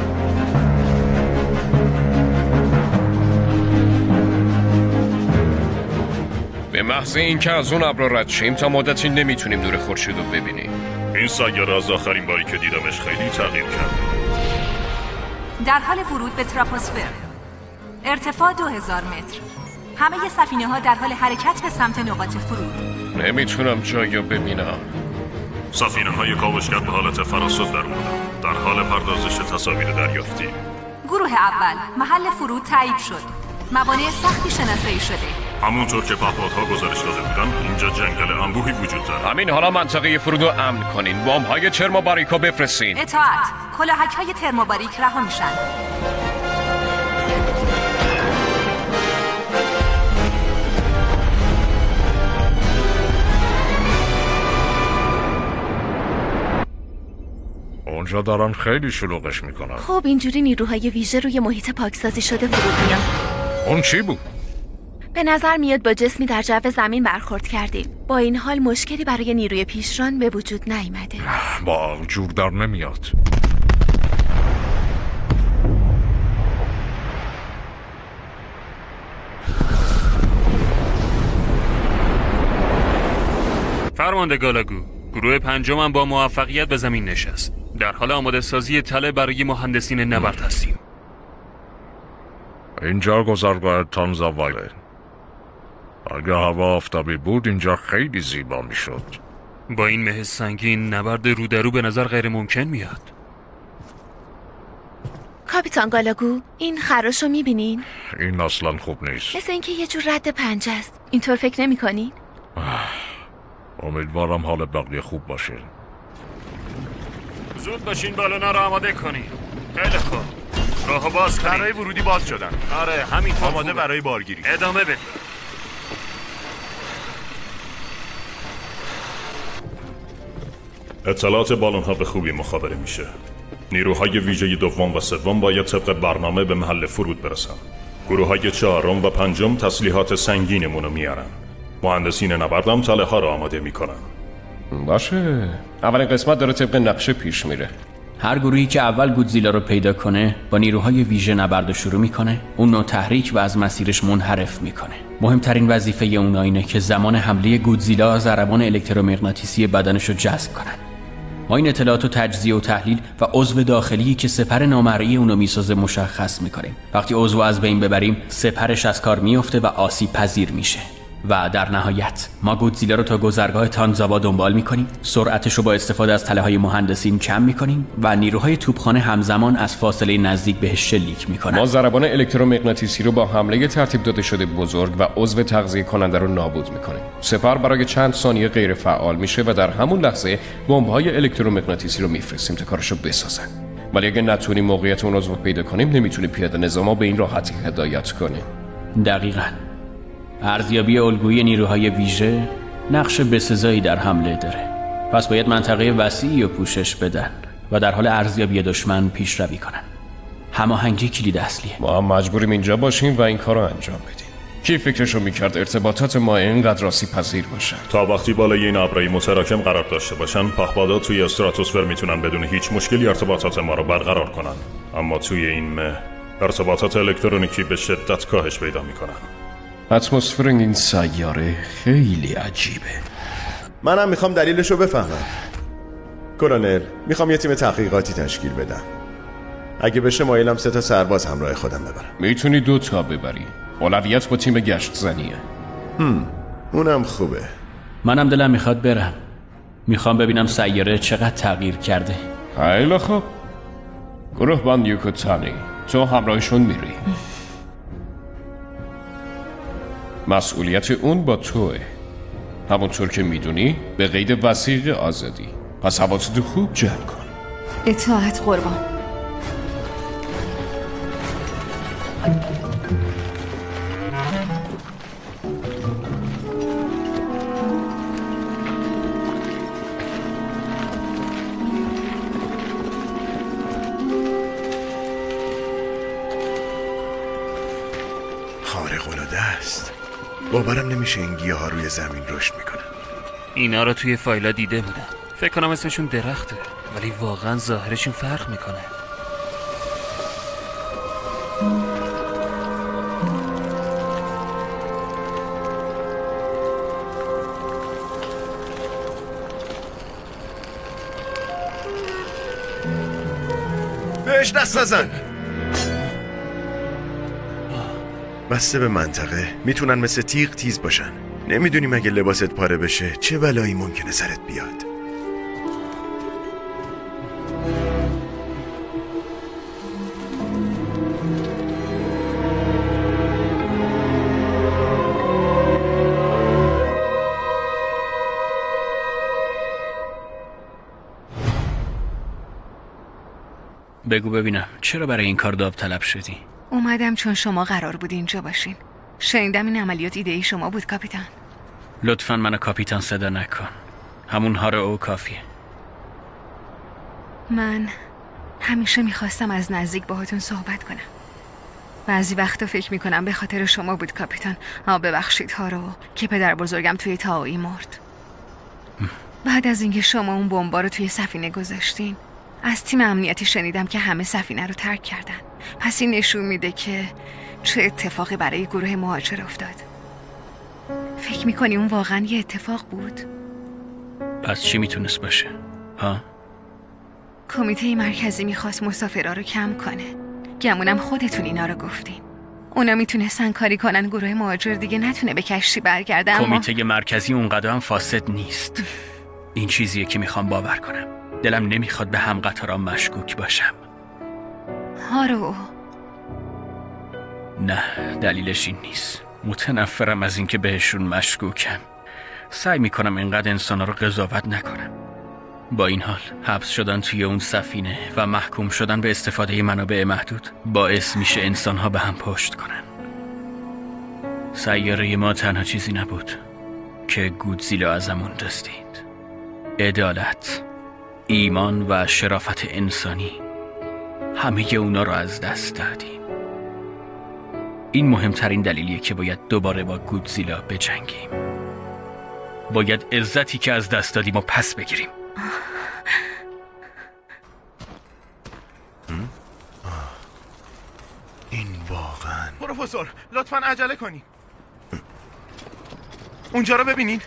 به محض اینکه از اون ابر رد شیم تا مدتی نمیتونیم نور خورشید رو ببینیم. این سیاره از آخرین باری که دیدمش خیلی تغییر کرد. در حال ورود به تراپوسفر. ارتفاع دو هزار متر. همه سفینه ها در حال حرکت به سمت نقاط فرود. نمیتونم جایی رو ببینم. سفینه های کاوشگر به حالت فراسود در اومدن. در حال پردازش تصاویر دریافتی. گروه اول محل فرود تایید شد. موانع سختی شناسایی شده. همونطور که پهپادها گزارش داده بودن اینجا جنگل انبوهی وجود داره. همین حالا منطقه فرود رو امن کنین. بمب های ترموباریکو بفرستین. اطاعت. کلاهک های ترموباریک رها میشن. اونجا دارن خیلی شلوغش میکنن. خب اینجوری نیروهای ویژه روی محیط پاکسازی شده ورود میان. اون چی بود؟ به نظر میاد با جسمی در جو زمین برخورد کردیم. با این حال مشکلی برای نیروی پیشران به وجود نیامده. با جور در نمیاد. فرمانده گالاگو، گروه پنجم هم با موفقیت به زمین نشست. در حال آماده سازی تله برای مهندسین نبرد هستیم. اینجا گذرگاه تانزاوایله. اگه هوا آفتابی بود اینجا خیلی زیبا میشد. با این مه سنگین نبرد رو در رو به نظر غیر ممکن میاد. کاپیتان گالاگو، این خراشو میبینین؟ این اصلا خوب نیست. مثل اینکه یه جور رد پنجه است. اینطور فکر نمی کنین؟ امیدوارم حال بقیه خوب باشه. زود باشین بالونا رو آماده کنین. خیلی خوب. راهو باز کنین. برای ورودی باز شدن. آره همینطور. آماده برای بارگیری. ادامه بدین. اطلاعات بالون ها به خوبی مخابره میشه. نیروهای ویژه دوم و سوم باید طبق برنامه به محل فرود برسن. گروه های چهارم و پنجم تسلیحات سنگینمون رو میارن. مهندسین نبردم تله ها رو آماده میکنن. باشه. اولین قسمت داره طبق نقشه پیش میره. هر گروهی که اول گودزیلا رو پیدا کنه با نیروهای ویژه نبرد شروع میکنه، اون نوع تحریک و از مسیرش منحرف میکنه. مهمترین وظیفه اونا اینه که زمان حمله گودزیلا ضربان الکترومغناطیسی بدنش رو جذب کنن. ما این اطلاعات و تجزیه و تحلیل و عضو داخلی که سپر نامرئی اونو میسازه مشخص میکنیم. وقتی عضو از بین ببریم سپرش از کار میفته و آسیب پذیر میشه. و در نهایت ما گودزیلا رو تا گذرگاه تانزاوا دنبال میکنیم، سرعتش رو با استفاده از تله‌های مهندسین کم میکنیم و نیروهای توپخانه همزمان از فاصله نزدیک بهش شلیک میکنن. ما ضربان الکترومغناطیسی رو با حمله ترتیب داده شده بزرگ و عضو تغذیه کننده رو نابود میکنیم. سپر برای چند ثانیه غیر فعال میشه و در همون لحظه بمب‌های الکترومغناطیسی رو میفرستیم تا کارشو بسازن. ولی اگه نتونیم موقعیت اون عضو پیدا کنیم نمیتونیم پیاده نظامو به این راحتی هدایت کنیم. دقیقاً. ارزیابی الگوی نیروهای ویژه نقش بسزایی در حمله داره. پس باید منطقه وسیعی رو پوشش بدن و در حال ارزیابی دشمن پیشروی کنن. هماهنگی کلید اصلیه. ما هم مجبوریم اینجا باشیم و این کار رو انجام بدیم. کی فکرشو میکرد ارتباطات ما اینقدر آسیب پذیر باشن؟ تا وقتی بالای این ابرهای متراکم قرار داشته باشن، پهپادها توی استراتوسفر میتونن بدون هیچ مشکلی ارتباطات ما رو برقرار کنن. اما توی این مه ارتباطات الکترونیکی به شدت کاهش پیدا میکنن. اتمسفر این سیاره خیلی عجیبه. منم میخوام دلیلشو بفهمم. کلونل، میخوام یه تیم تحقیقاتی تشکیل بدم. اگه بشه مایلم سه تا سرباز همراه خودم ببرم. میتونی دو تا ببری. اولویت با تیم گشت زنیه. هم. اونم خوبه. منم دلم میخواد برم. میخوام ببینم سیاره چقدر تغییر کرده. خیلی خوب. گروه بان یوکوتانی، تو همراهشون میری. مسئولیت اون با توه. همونطور که میدونی به قید وثیقه آزادی. پس حواستو خوب جمع کن. اطاعت قربان. خارق العاده است. باورم نمیشه این گیاه ها روی زمین رشد میکنن. اینا رو توی فایلا دیده بودم. فکر کنم اسمشون درخته، ولی واقعا ظاهرشون فرق میکنه. بهش دست نزن. بسته به منطقه میتونن مثل تیغ تیز باشن. نمیدونیم اگه لباست پاره بشه چه بلایی ممکنه سرت بیاد. بگو ببینم چرا برای این کار داوطلب شدی؟ اومدم چون شما قرار بود اینجا باشین. شنیدم این عملیات ایده ای شما بود کاپیتان. لطفاً منو کاپیتان صدا نکن. همون هاره او کافیه. من همیشه میخواستم از نزدیک باهاتون صحبت کنم. بعضی وقتا فکر میکنم به خاطر شما بود کاپیتان. آ ببخشید هارو که پدر بزرگم توی تاویی مرد. بعد از اینکه شما اون بمبا رو توی سفینه گذاشتین، از تیم امنیتی شنیدم که همه سفینه رو ترک کردن. پس این نشون میده که چه اتفاقی برای گروه مهاجر افتاد. فکر میکنی اون واقعا یه اتفاق بود؟ پس چی میتونست باشه؟ ها؟ کمیته مرکزی میخواست مسافرها رو کم کنه. گمونم خودتون اینا رو گفتین. اونا میتونستن کاری کنن گروه مهاجر دیگه نتونه به کشتی برگرده. اما کمیته مرکزی اونقدر هم فاسد نیست. این چیزیه که میخوام باور کنم. دلم نمیخواد به هم قطاران مشکوک باشم. هارو نه، دلیلش این نیست. متنفرم از اینکه بهشون مشکوکم. سعی میکنم اینقدر انسانا رو قضاوت نکنم. با این حال حبس شدن توی اون سفینه و محکوم شدن به استفاده منابع محدود باعث میشه انسانها به هم پشت کنن. سیاره ما تنها چیزی نبود که گودزیلا ازمون دزدید. عدالت، ایمان و شرافت انسانی، همه اونا رو از دست دادیم. این مهمترین دلیلیه که باید دوباره با گودزیلا بجنگیم. باید عزتی که از دست دادیم و پس بگیریم. این واقعا پروفسور لطفاً عجله کنین. اونجا رو ببینین.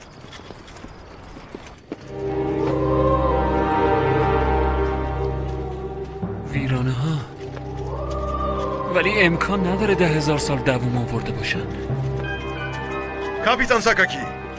ویرانه ها، ولی امکان نداره ده هزار سال دووم آورده باشن. کاپیتان ساکاکی،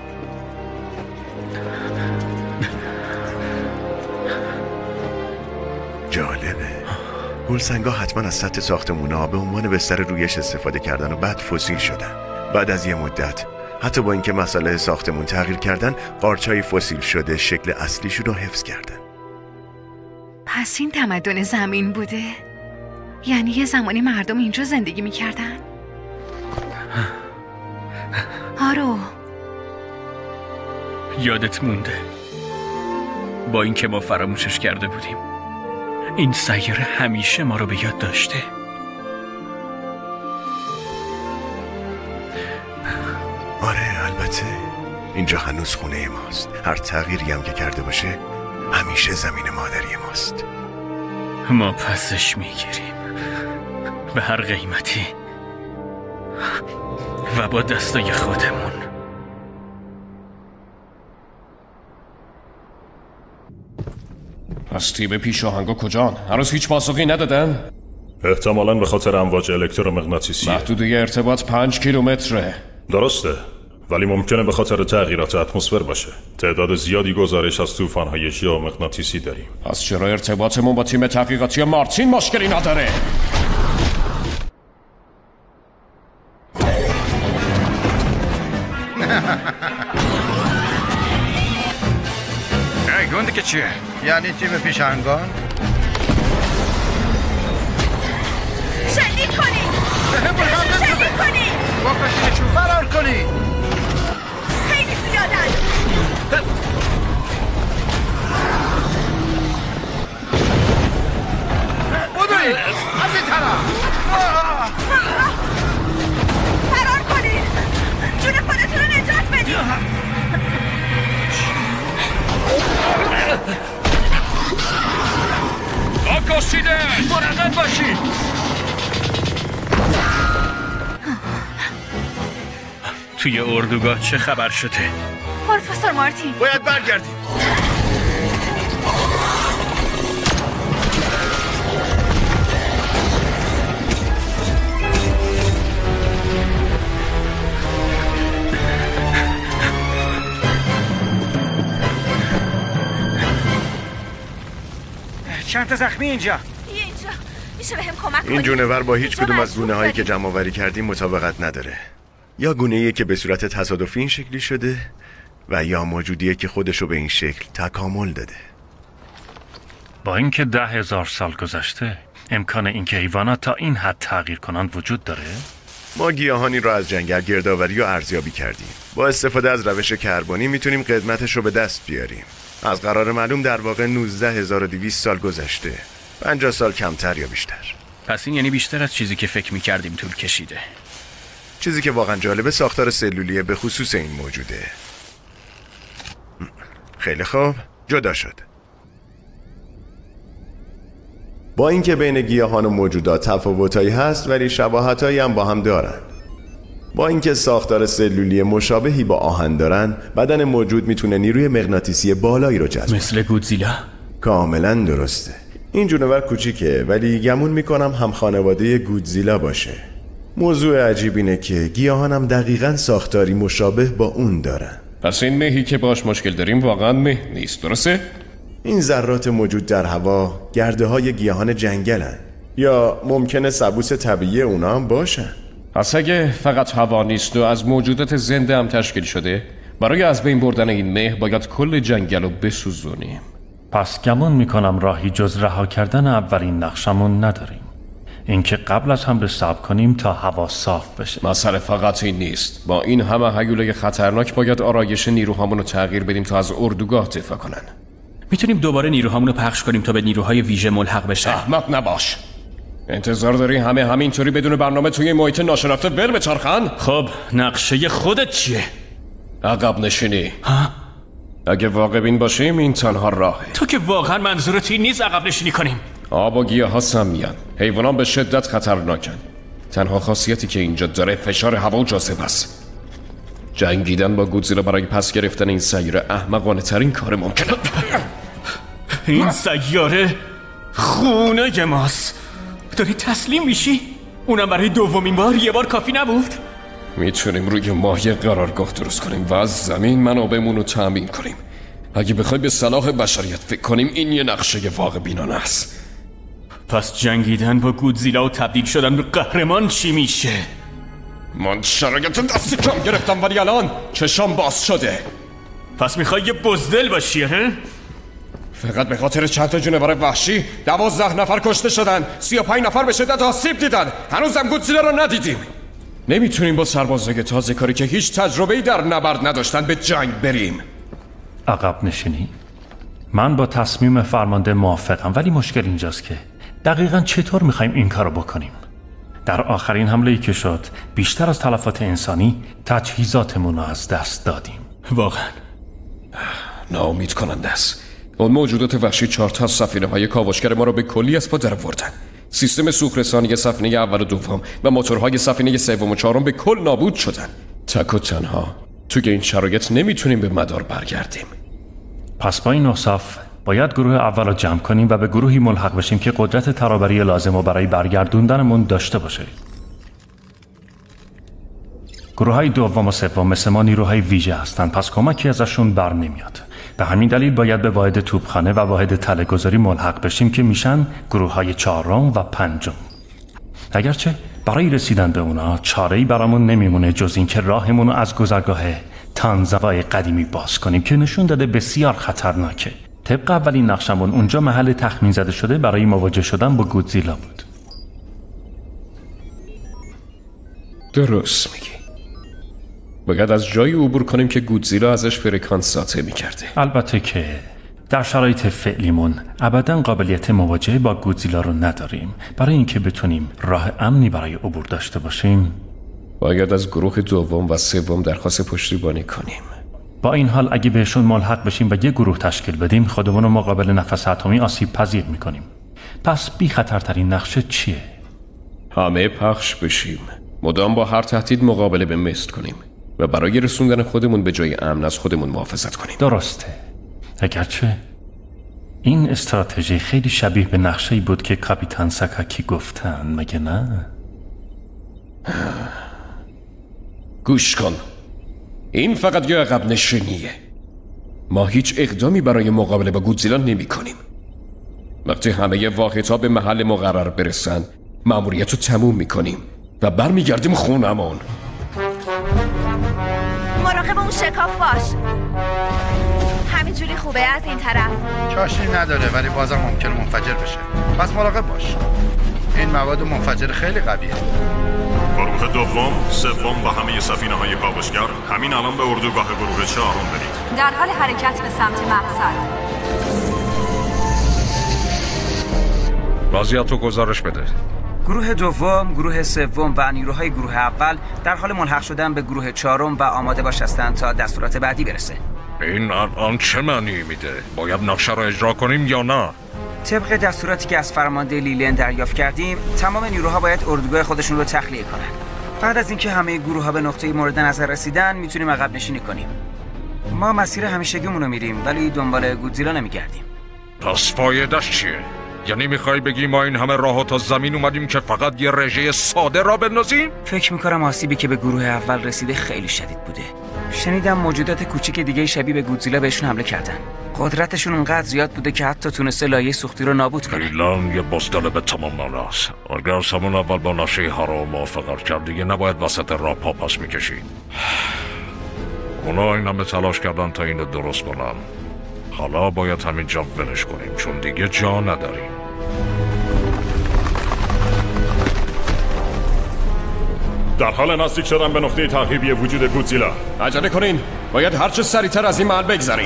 جالبه. گلسنگا حتما از سطح ساختمونا به عنوان بستر رویش استفاده کردن و بعد فسیل شدن. بعد از یه مدت حتی با اینکه مسئله ساختمون تغییر کردن، قارچای فسیل شده شکل اصلیشون رو حفظ کردن. پس این تمدن زمین بوده؟ یعنی یه زمانی مردم اینجا زندگی میکردن؟ آرو یادت مونده، با اینکه ما فراموشش کرده بودیم، این سیاره همیشه ما رو به یاد داشته. آره البته اینجا هنوز خونه ماست. هر تغییری هم که کرده باشه همیشه زمین مادری ماست. ما پسش میگیریم به هر قیمتی و با دستای خودمون. پس تیم پیش آهنگا کجان؟ هنوز هیچ پاسخی ندادن؟ احتمالاً به خاطر امواج الکترومغناطیسی. محدوده ارتباط پنج کیلومتره. درسته، ولی ممکنه به خاطر تغییرات اتمسفر باشه. تعداد زیادی گزارش از طوفان‌های ژئومغناطیسی داریم. پس چرا ارتباطمون با تیم تحقیقاتی مارتین مشکلی نداره؟ ای گنده که چیه؟ یعنی تیم پیشنگان؟ شلیک کنی! به هم حمله شده! شلیک کنی! با کشیدشون فرار کنی! خیلی زیادن! بودوی! از این طرف! فرار کنی! جون خودتون رو نجات بدید! آکاشیده! مراقب باشید! توی اردوگاه چه خبر شده؟ پروفسور مارتین باید برگردیم. چند تا زخمی اینجا؟ اینجا میشه بهم کمک کنی؟ این جونور با هیچ کدوم از گونه هایی که جمع آوری کردیم مطابقت نداره. یا گونه ایه که به صورت تصادفی این شکلی شده و یا موجودیه که خودشو به این شکل تکامل داده. با اینکه ده هزار سال گذشته، امکان اینکه حیوانات تا این حد تغییر کنند وجود داره؟ ما گیاهانی را از جنگل گردآوری و ارزیابی کردیم. با استفاده از روش کربنی میتونیم قدمتش رو به دست بیاریم. از قرار معلوم در واقع نوزده هزار و دویست سال گذشته. پنجاه سال کمتر یا بیشتر. پس این یعنی بیشتر از چیزی که فکر میکردیم طول کشیده. چیزی که واقعا جالبه ساختار سلولیه به خصوص این موجوده. خیلی خوب، جدا شد. با اینکه بین گیاهان و موجودات تفاوتایی هست ولی شباهتایی هم با هم دارن. با اینکه ساختار سلولی مشابهی با آهن دارن، بدن موجود میتونه نیروی مغناطیسی بالایی رو جذب کنه. مثل گودزیلا؟ کاملا درسته. این جونور کوچیکه ولی گمون میکنم هم خانواده گودزیلا باشه. موضوع عجیب اینه که گیاهان هم دقیقاً ساختاری مشابه با اون دارن. پس این مهی که باش مشکل داریم واقعا مه نیست، درسته؟ این ذرات موجود در هوا گرده های گیاهان جنگلن یا ممکنه سبوس طبیعی اونا هم باشن. پس اگه فقط هوا نیست و از موجودات زنده هم تشکیل شده، برای از بین بردن این مه باید کل جنگل رو بسوزونیم. پس گمان میکنم راهی جز رها کردن اولین نقشمون نداریم. اینکه قبل از حمله صبر کنیم تا هوا صاف بشه. مسئله فقط این نیست. با این همه هیولای خطرناک باید آرایش نیروهامون رو تغییر بدیم تا از اردوگاه دفاع کنن. میتونیم دوباره نیروهامون رو پخش کنیم تا به نیروهای ویژه ملحق بشه. احمق نباش. انتظار داری همه همینطوری بدون برنامه توی محیط ناشناخته ول بچرخن؟ خب نقشه خودت چیه؟ عقب نشینی. ها؟ اگه واقع بین باشیم این تنها راهه. تو که واقعا منظورت این نیست عقب نشینی کنیم. آب و گیاه ها سمیان. حیوانان به شدت خطرناکن. تنها خاصیتی که اینجا داره فشار هوا و جاذبه است. جنگیدن با گودزیلا برای پس گرفتن این سیاره احمقانه ترین کار ممکنه. این سیاره خونه ماست. داری تسلیم میشی؟ اونم برای دومین بار. یه بار کافی نبود؟ میتونیم روی ماه یه قرارگاه درست کنیم و از زمین منابعمون رو تأمین کنیم. اگه بخوای به صلاح بشریت فکر کنیم این یه نقشه واقع بینانه است. پس جنگیدن با گودزیلا و تبدیل شدن به قهرمان چی میشه؟ من شرایط دست کم گرفتم ولی الان چشام باز شده. پس میخوای یه بزدل باشی ها؟ فقط به خاطر چند تا جونور وحشی دوازده نفر کشته شدن، سی و پنج نفر به شدت آسیب دیدن. هنوزم گودزیلا رو ندیدیم. نمیتونیم با سربازای تازه کاری که هیچ تجربه‌ای در نبرد نداشتن به جنگ بریم. عقب نشینی؟ من با تصمیم فرمانده موافقم، ولی مشکل اینجاست که دقیقاً چطور میخوایم این کارو بکنیم؟ در آخرین حمله‌ای که شد بیشتر از تلفات انسانی تجهیزاتمون رو از دست دادیم. واقعاً ناامید کننده است. اون موجودات وحشی چهار تا از سفینه‌های کاوشگر ما رو به کلی از پا درآوردن. سیستم سوخت رسانی سفینه اول و دوم و موتورهای سفینه سوم و چهارم به کل نابود شدن. تک و تنها توی این شرایط نمیتونیم به مدار برگردیم. پس با این اوصاف باید گروه اول رو جمع کنیم و به گروهی ملحق بشیم که قدرت ترابری لازم رو برای برگردوندنمون داشته باشه. گروه‌های دوم و سوم مثل ما نیروهای ویژه هستن، پس کمکی ازشون بر نمیاد. به همین دلیل باید به واحد توپخانه و واحد تله‌گذاری ملحق بشیم که میشن گروه‌های چهارم و پنجم. اگرچه برای رسیدن به اونا چاره‌ای برامون نمیمونه جز این که راهمون رو از گذرگاه تانزاوای قدیمی باز کنیم که نشون داده بسیار خطرناکه. طبق اولین نقشمون اونجا محل تخمین زده شده برای مواجه شدن با گودزیلا بود. درست میگی. باید از جایی عبور کنیم که گودزیلا ازش فرکانس ساطع میکرده. البته که در شرایط فعلیمون ابداً قابلیت مواجهه با گودزیلا رو نداریم. برای اینکه بتونیم راه امنی برای عبور داشته باشیم باید از گروه دوم و سوم درخواست پشتیبانی کنیم. با این حال اگه بهشون ملحق بشیم و یه گروه تشکیل بدیم خودمون رو مقابل نفس اتمی آسیب پذیر میکنیم. پس بی خطرترین نقشه چیه؟ همه پخش بشیم، مدام با هر تهدید مقابله به مثل کنیم و برای رسوندن خودمون به جای امن از خودمون محافظت کنیم. درسته. اگرچه این استراتژی خیلی شبیه به نقشه‌ای بود که کاپیتان ساکاکی گفتن، مگه نه؟ گوش کن، این فقط یه عقب نشینیه. ما هیچ اقدامی برای مقابله با گودزیلا نمی کنیم. وقتی همه واحدها به محل مقرر برسن مأموریت رو تموم می کنیم و برمیگردیم خونمون. مراقب اون شکاف باش. همینجوری خوبه از این طرف. چاشنی نداره ولی بازم ممکن منفجر بشه. پس مراقب باش. این مواد منفجر خیلی قویه. گروه دوم، سوم و همه سفینه های کاوشگر همین الان به اردوگاه گروه چهارم برید. در حال حرکت به سمت مقصد. وضعیت رو گزارش بده. گروه دوم، گروه سوم و نیروهای گروه اول در حال ملحق شدن به گروه چهارم و آماده باشند تا دستورات بعدی برسه. این الان چه معنی میده؟ باید نقشه رو اجرا کنیم یا نه؟ طبق دستوراتی که از فرمانده لیلن دریافت کردیم تمام نیروها باید اردوگاه خودشون رو تخلیه کنن. بعد از اینکه همه گروه‌ها به نقطه مورد نظر رسیدن میتونیم عقب نشینی کنیم. ما مسیر همیشگیمون رو میریم ولی دنبال گودزیلا نمیگردیم. پس فایدهش چیه؟ یعنی میخوای بگی ما این همه راه تا زمین اومدیم که فقط یه رژه ساده را بندازیم؟ فکر میکنم آسیبی که به گروه اول رسیده خیلی شدید بوده. شنیدم موجودات کوچیک دیگه شبیه به گودزیلا بهشون حمله کردن. قدرتشون اونقدر زیاد بوده که حتی تونسته لایه سوختی رو نابود کنه. ایلان یه بزدل به تمام مانه است. اگر سمون اول با نقشه ها رو موافقت کرد دیگه نباید وسط راه پا پس میکشی. اونا این همه تلاش کردن تا اینو درست کنم. حالا باید همینجا ولش کنیم چون دیگه جا نداریم. در حال نزدیک شدن به نقطه تعقیبی وجود گودزیلا. عجله کنین، باید هرچه سریعتر از این محل بگذریم.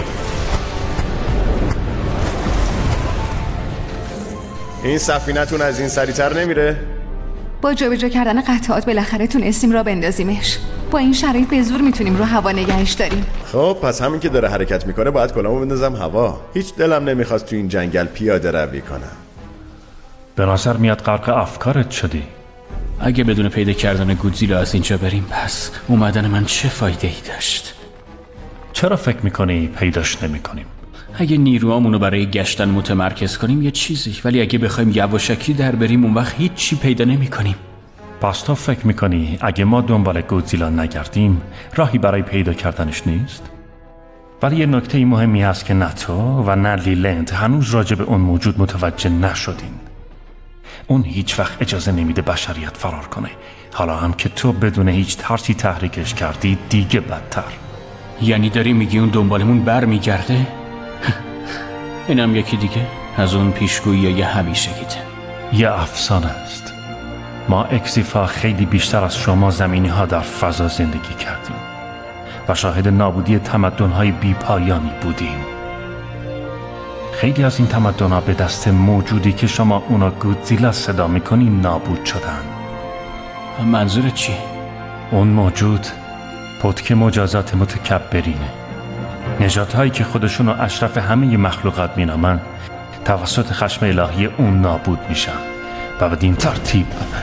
این سفینه‌تون از این سریعتر نمیره؟ با جابجا کردن قطعات بالاخره تونستیم را بندازیمش. با این شرایط به زور میتونیم رو هوا نگهش داریم. خب پس همین که داره حرکت میکنه باید کلامو بندازم هوا. هیچ دلم نمیخواست تو این جنگل پیاده روی کنم. به نظر میاد غرق افکارت شدی. اگه بدون پیدا کردن گودزیلا از اینجا بریم پس اومدن من چه فایده ای داشت؟ چرا فکر میکنی پیداش نمیکنیم؟ اگه نیروامونو برای گشتن متمرکز کنیم یه چیزی، ولی اگه بخوایم یواشکی در بریم اون وقت هیچ چی پیدا نمیکنیم. پس تو فکر میکنی اگه ما دنبال گودزیلا نگردیم راهی برای پیدا کردنش نیست؟ ولی یه نکته مهمی هست که نه تو و نه لیلند هنوز راجع به اون موجود متوجه نشدین. اون هیچ وقت اجازه نمیده بشریت فرار کنه. حالا هم که تو بدون هیچ ترسی تحریکش کردی دیگه بدتر. یعنی داری میگی اون دنبالمون بر میگرده؟ اینم یکی دیگه از اون پیشگویی همیشگیته. یه افسانه است. ما اکسیفا خیلی بیشتر از شما زمینی ها در فضا زندگی کردیم و شاهد نابودی تمدن های بی پایانی بودیم. خیلی از این تمدن ها به دست موجودی که شما اونا گودزیلا صدا میکنی نابود شدن. منظورت چی؟ اون موجود پتک مجازات متکبرینه. نژادهایی هایی که خودشونو اشرف همه مخلوقات مینامن توسط خشم الهی اون نابود میشن و بدین ترتیب.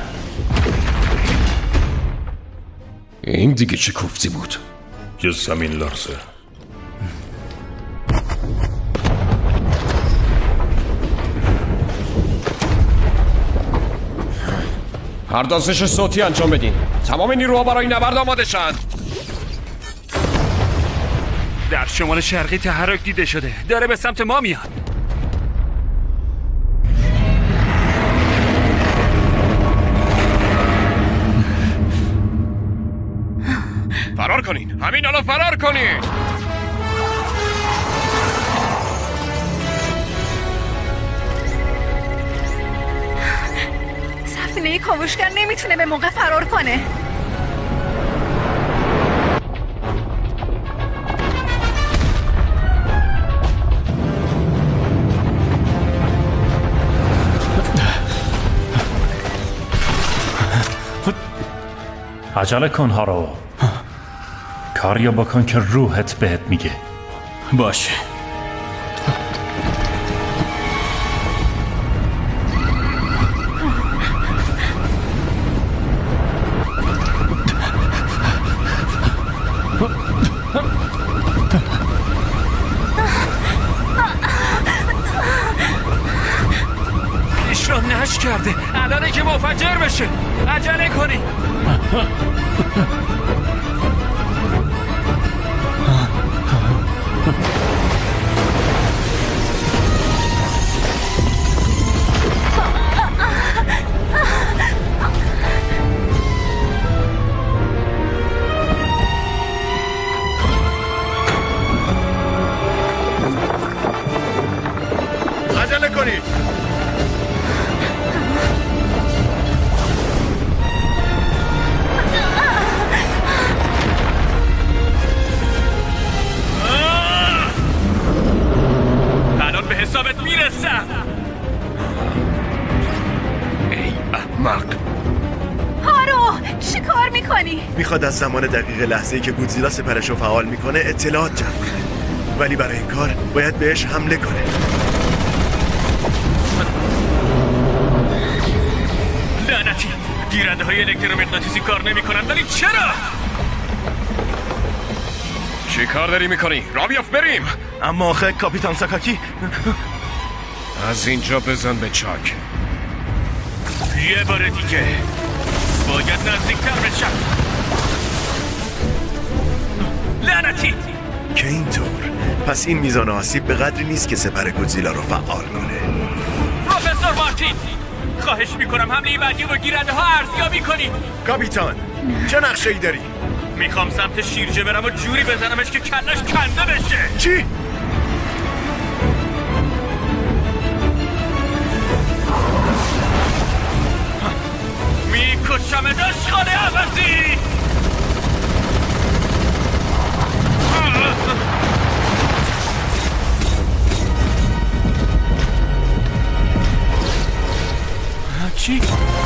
این دیگه چه کوفتی بود؟ یه زمین لرزه. پردازش صوتی انجام بدین. تمام نیروها برای نبرد آماده شند. در شمال شرقی تحرک دیده شده. داره به سمت ما میاد. فرار کنین. همین الان فرار کنین. سفینه کاوشگر نمیتونه به موقع فرار کنه. عجله کن هارو. کاریو بکن که روحت بهت میگه. باشه. پیشران نش کرده. الانه که منفجر بشه. عجله کنی. عجله کنید. الان به حسابت میرسم. ای احمق. هارو چی کار میکنی؟ میخواد از زمان دقیق لحظه‌ای که گودزیلا سپرشو فعال میکنه اطلاعات جمع کنه، ولی برای این کار باید بهش حمله کنه. لعنتی، گیرنده های الکترومغناطیسی کار نمیکنن. ولی چرا؟ چی کار داری میکنی؟ را بیافت بریم. اما آخه کاپیتان ساکاکی از اینجا بزن به چاک. یه بار دیگه باید نزدیکتر بشم. لعنتی. که اینطور پس این میزان آسیب به قدری نیست که سپر گودزیلا رو فعال کنه. پروفسور مارتین، خواهش میکنم حمله بعدی با گیرنده ها ارزیابی کنی. کاپیتان چه نقشه ای داری؟ میخوام سمت شیرجه برم و جوری بزنمش که کلش کنده بشه. چی؟ میکشم داشخانه عوضی. چی؟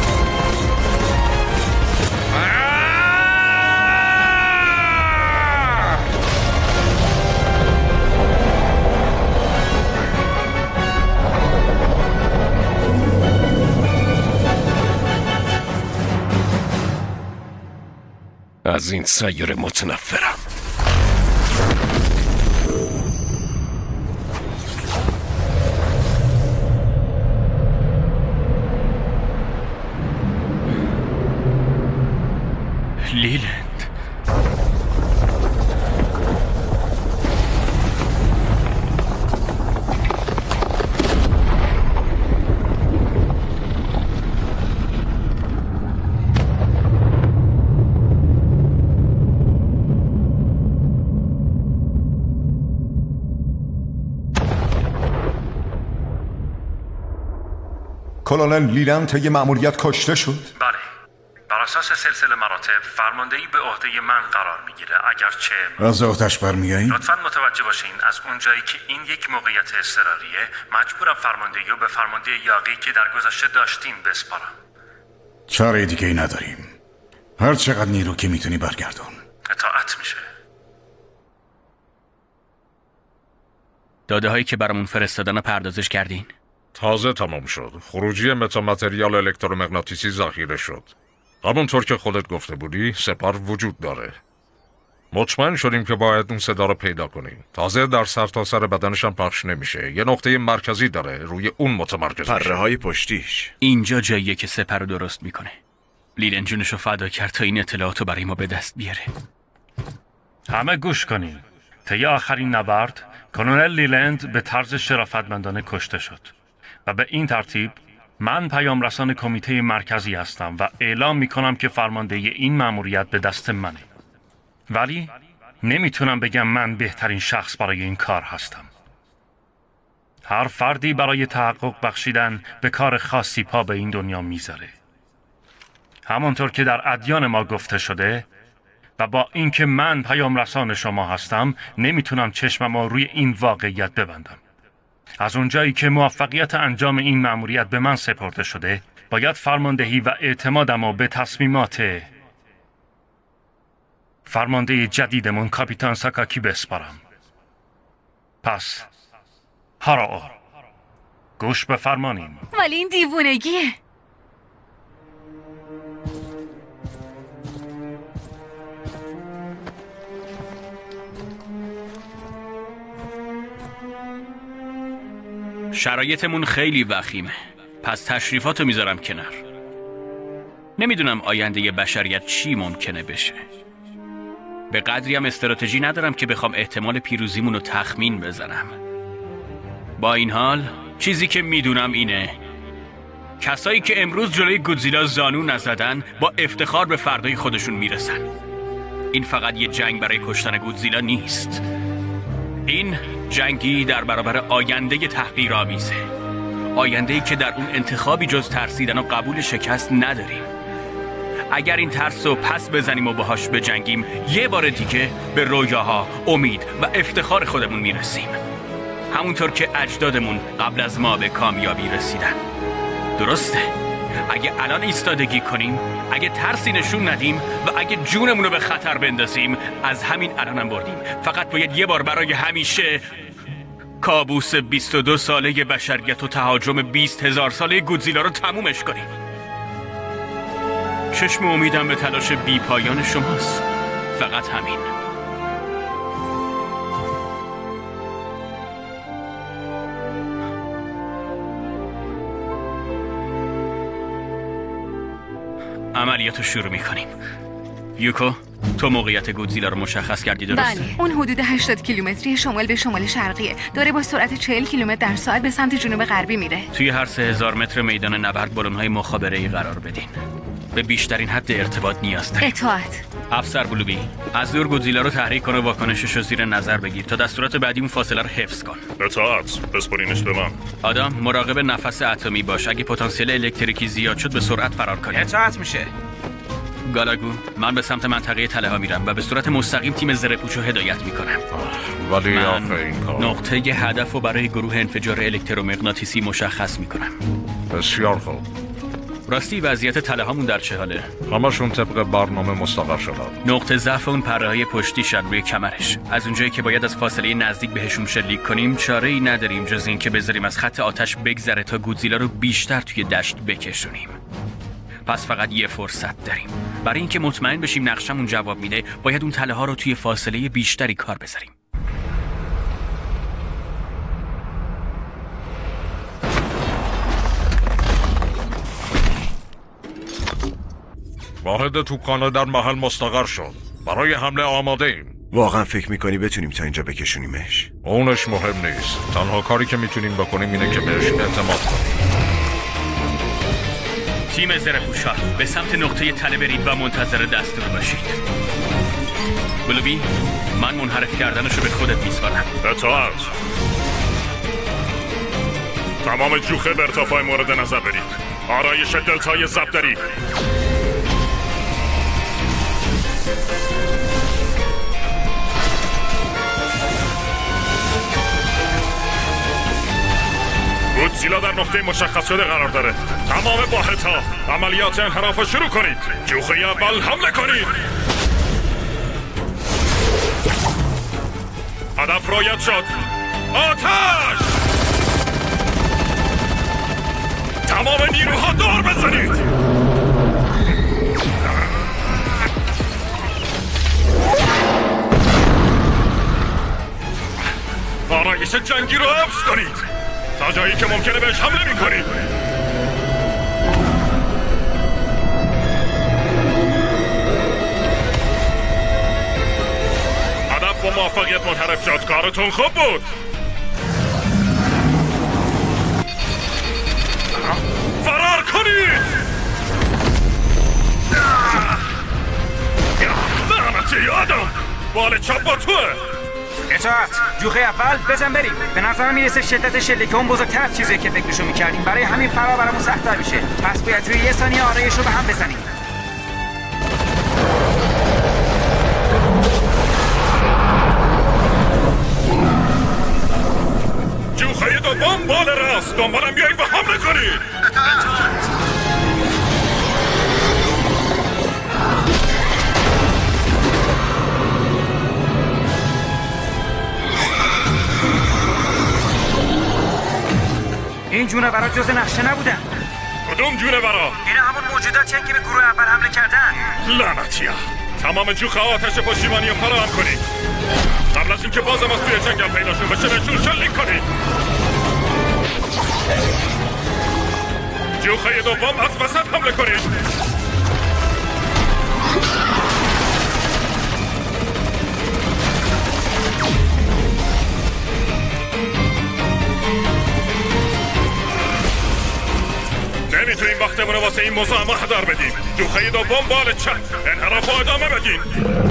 از این سیاره متنفرم. لیلند. کلونل لیلند طی مأموریت کشته شد؟ بله. بر اساس سلسله مراتب فرماندهی به عهده من قرار میگیره، اگرچه از آتش برمیایین؟ لطفاً متوجه باشین از اونجایی که این یک موقعیت اضطراریه مجبورم فرماندهی رو به فرمانده یاغی که در گذشته داشتیم بسپارم. چاره دیگه ای نداریم. هر چقدر نیرو که میتونی برگردون. اطاعت میشه. داده هایی که برامون فرستادن پردازش کردین؟ تازه تمام شد. خروجی متامتریال الکترومغناطیسی ذخیره شد. همونطور که خودت گفته بودی سپار وجود داره. مطمئن شدیم که باید اون صدا رو پیدا کنیم. تازه در سرتاسر سر بدنش هم پخش نمیشه. یه نقطه مرکزی داره، روی اون متمرکز میشه. پره‌های پشتیش. اینجا جاییه که سپر رو درست میکنه. لیلند جونشو فدا کرد تا این اطلاعاتو برای ما به دست بیاره. همه گوش کنین. طی آخرین نبرد کلونل لیلند به طرز شرافتمندانه کشته شد و به این ترتیب من پیام رسان کمیته مرکزی هستم و اعلام میکنم که فرماندهی این مأموریت به دست منه. ولی نمیتونم بگم من بهترین شخص برای این کار هستم. هر فردی برای تحقق بخشیدن به کار خاصی پا به این دنیا میذاره. همانطور که در ادیان ما گفته شده و با اینکه من پیام رسان شما هستم نمیتونم چشمم رو روی این واقعیت ببندم. از اونجایی که موفقیت انجام این مأموریت به من سپرده شده باید فرماندهی و اعتمادم رو به تصمیمات فرمانده جدیدمون کاپیتان ساکاکی بسپارم. پس هاراو گوش به فرمانیم. ولی این دیوونگیه. شرایطمون خیلی وخیمه، پس تشریفاتو میذارم کنار. نمیدونم آینده بشریت چی ممکنه بشه. به قدری هم استراتژی ندارم که بخوام احتمال پیروزیمون رو تخمین بزنم. با این حال چیزی که میدونم اینه کسایی که امروز جلوی گودزیلا زانو نزدن با افتخار به فردای خودشون میرسن. این فقط یه جنگ برای کشتن گودزیلا نیست. این جنگی در برابر آینده تحقیرآمیزه. آینده‌ای که در اون انتخابی جز ترسیدن و قبول شکست نداریم. اگر این ترس رو پس بزنیم و باهاش بجنگیم یه بار دیگه به رویاها، امید و افتخار خودمون میرسیم. همونطور که اجدادمون قبل از ما به کامیابی رسیدن. درسته؟ اگه الان ایستادگی کنیم، اگه ترسی نشون ندیم و اگه جونمون رو به خطر بندازیم از همین الانم بردیم. فقط باید یه بار برای همیشه کابوس بیست و دو ساله بشریت و تهاجم بیست هزار ساله گودزیلا رو تمومش کنیم. چشم امیدم به تلاش بی پایان شماست. فقط همین. عملیاتو شروع میکنیم. یوکو، تو موقعیت گودزیلا رو مشخص کردی درسته؟ بله، اون حدود هشتاد کیلومتری شمال به شمال شرقیه. داره با سرعت چهل کیلومتر در ساعت به سمت جنوب غربی میره. توی هر سه هزار متر میدان نبرد بالون‌های مخابره‌ای قرار بدین. به بیشترین حد ارتباط نیاز داریم. اطاعت. افسر بلوبی، از دور گودزیلا رو تحریک کن و واکنشش رو زیر نظر بگیر تا دستورات بعدی اون فاصله رو حفظ کن. اطاعت. بسپرینش به من. آدم مراقب نفس اتمی باش. اگه پتانسیل الکتریکی زیاد شد به سرعت فرار کنیم. اطاعت میشه. گالاگو، من به سمت منطقه تله ها میرم و به صورت مستقیم تیم زره‌پوشو هدایت میکنم. ولی من این کار نقطه هدف رو برای گروه انفجار الکترومغناطیسی مشخص میکنم. بسیار خوب. راستی وضعیت تله هامون در چه حاله؟ همشون طبق برنامه مستقر شدن. نقطه ضعف اون پره‌های پشتیشن روی کمرش. از اونجایی که باید از فاصله نزدیک بهشون شلیک کنیم چاره‌ای نداریم جز این که بذاریم از خط آتش بگذره تا گودزیلا رو بیشتر توی دشت بکشونیم. پس فقط یه فرصت داریم. برای اینکه مطمئن بشیم نقشمون جواب میده باید اون تله ها رو توی فاصله بیشتری کار بذاریم. واحد توپخانه در محل مستقر شد. برای حمله آماده ایم. واقعا فکر میکنی بتونیم تا اینجا بکشونیمش؟ اونش مهم نیست. تنها کاری که میتونیم بکنیم اینه که بهش اعتماد کنیم. تیم زره‌پوشا به سمت نقطه تله برید و منتظر دستور باشید. بلوبی، من منحرف کردنش رو به خودت میسپارم. اطاعت. تمام جوخه به ارتفاع مورد نظر برید. آرایش دلتای زبدری. گودزیلا در نقطه مشخص شده قرار داره. تمام واحدها عملیات انحراف رو شروع کنید. جوخه اول حمله کنید. هدف رعایت شد. آتش! تمام نیروها دور بزنید. آرایش جنگی رو حفظ کنید تا جایی که ممکنه بهش حمله میکنید. هدف با موفقیت منحرف شد. کارتون خوب بود. فرار کنید. لعنتی آدم، بال چپ با توه. اطاعت. جوخه اول بزن بریم. به نظر میرسه شدت شلیک اون بزرگتر از چیزی که فکرشو میکردیم. برای همین فرار برامون سخت‌تر میشه. پس باید توی یه ثانیه آرایش رو به هم بزنیم. جوخه دوم بال راست. دنبالم بیایید و حمله کنید. اطاعت. این جونورا جز نقشه نبودن. کدوم جونورا؟ اینا همون موجوداتیه که به گروه اول حمله کردن. لعنتیه. تمام جوخه آتش پشتیبانی رو فراهم کنید. قبل از اینکه بازم از توی جنگل پیداشون بشه بهشون شلیک کنید. جوخه دوم از وسط حمله کنید. نمیتونیم وقتمون رو واسه این مزاحمه هدر بدیم. جوخه دوم بال چپ. انحراف رو ادامه بدیم.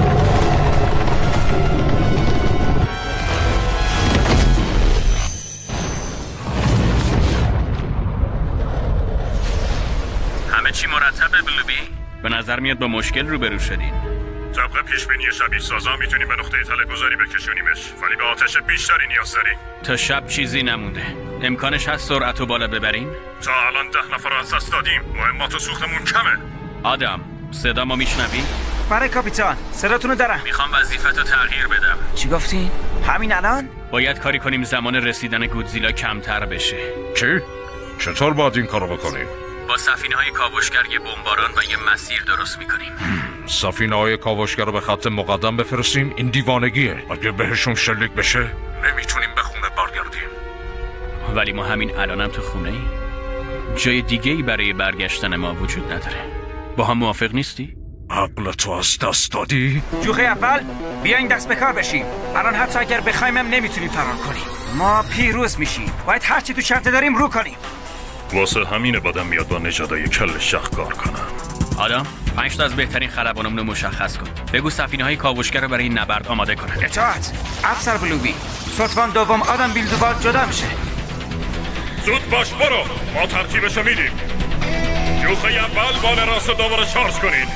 همه چی مرتبه بلوبی؟ به نظر میاد با مشکل روبرو شدین. طبق پیشبینی شبیه سازا میتونیم به نقطه تله گذاری بکشونیمش، ولی به آتش بیشتری نیاز داریم. تا شب چیزی نمونده. امکانش هست سرعت رو بالا ببریم؟ تا الان ده نفر از دست دادیم. مهمات و سوختمون کمه. آدم، صدا ما میشنوی؟ برای کاپیتان، صداتونو دارم. میخوام وظیفتو تغییر بدم. چی گفتی؟ همین الان؟ باید کاری کنیم زمان رسیدن گودزیلا کمتر بشه. چی؟ چطور باید این کارو بکنیم؟ با سفینه‌های کاوشگر یه بمباران و یه مسیر درست میکنیم. سفینه‌های کاوشگر رو به خط مقدم بفرستیم؟ این دیوانگیه. اگه بهشون شلیک بشه نمیتونیم به خونه برگردیم. ولی ما همین الانم تو خونه ای. جای دیگه ای برای برگشتن ما وجود نداره. با هم موافق نیستی؟ عقل تو از دست دادی؟ جوخه اول بیاین دست به کار بشیم. الان حتی اگر بخوایم هم نمیتونیم فرار کنیم. ما پیروز میشیم. باید هرچی تو چنته داریم رو کنیم. واسه همینه بدم میاد با نژادای کل شخ کار کنم. آدم پنج تا از بهترین خلبانمون رو مشخص کن. بگو سفینه‌های کاوشگر رو برای این نبرد آماده کنن. اطاعت. افسر بلوبی. ستوان دوم آدم بیلدوبارد جدا میشه. زود باش برو. ما ترتیبشو میدیم. جوخه اول بال راست دوباره چارج کنید.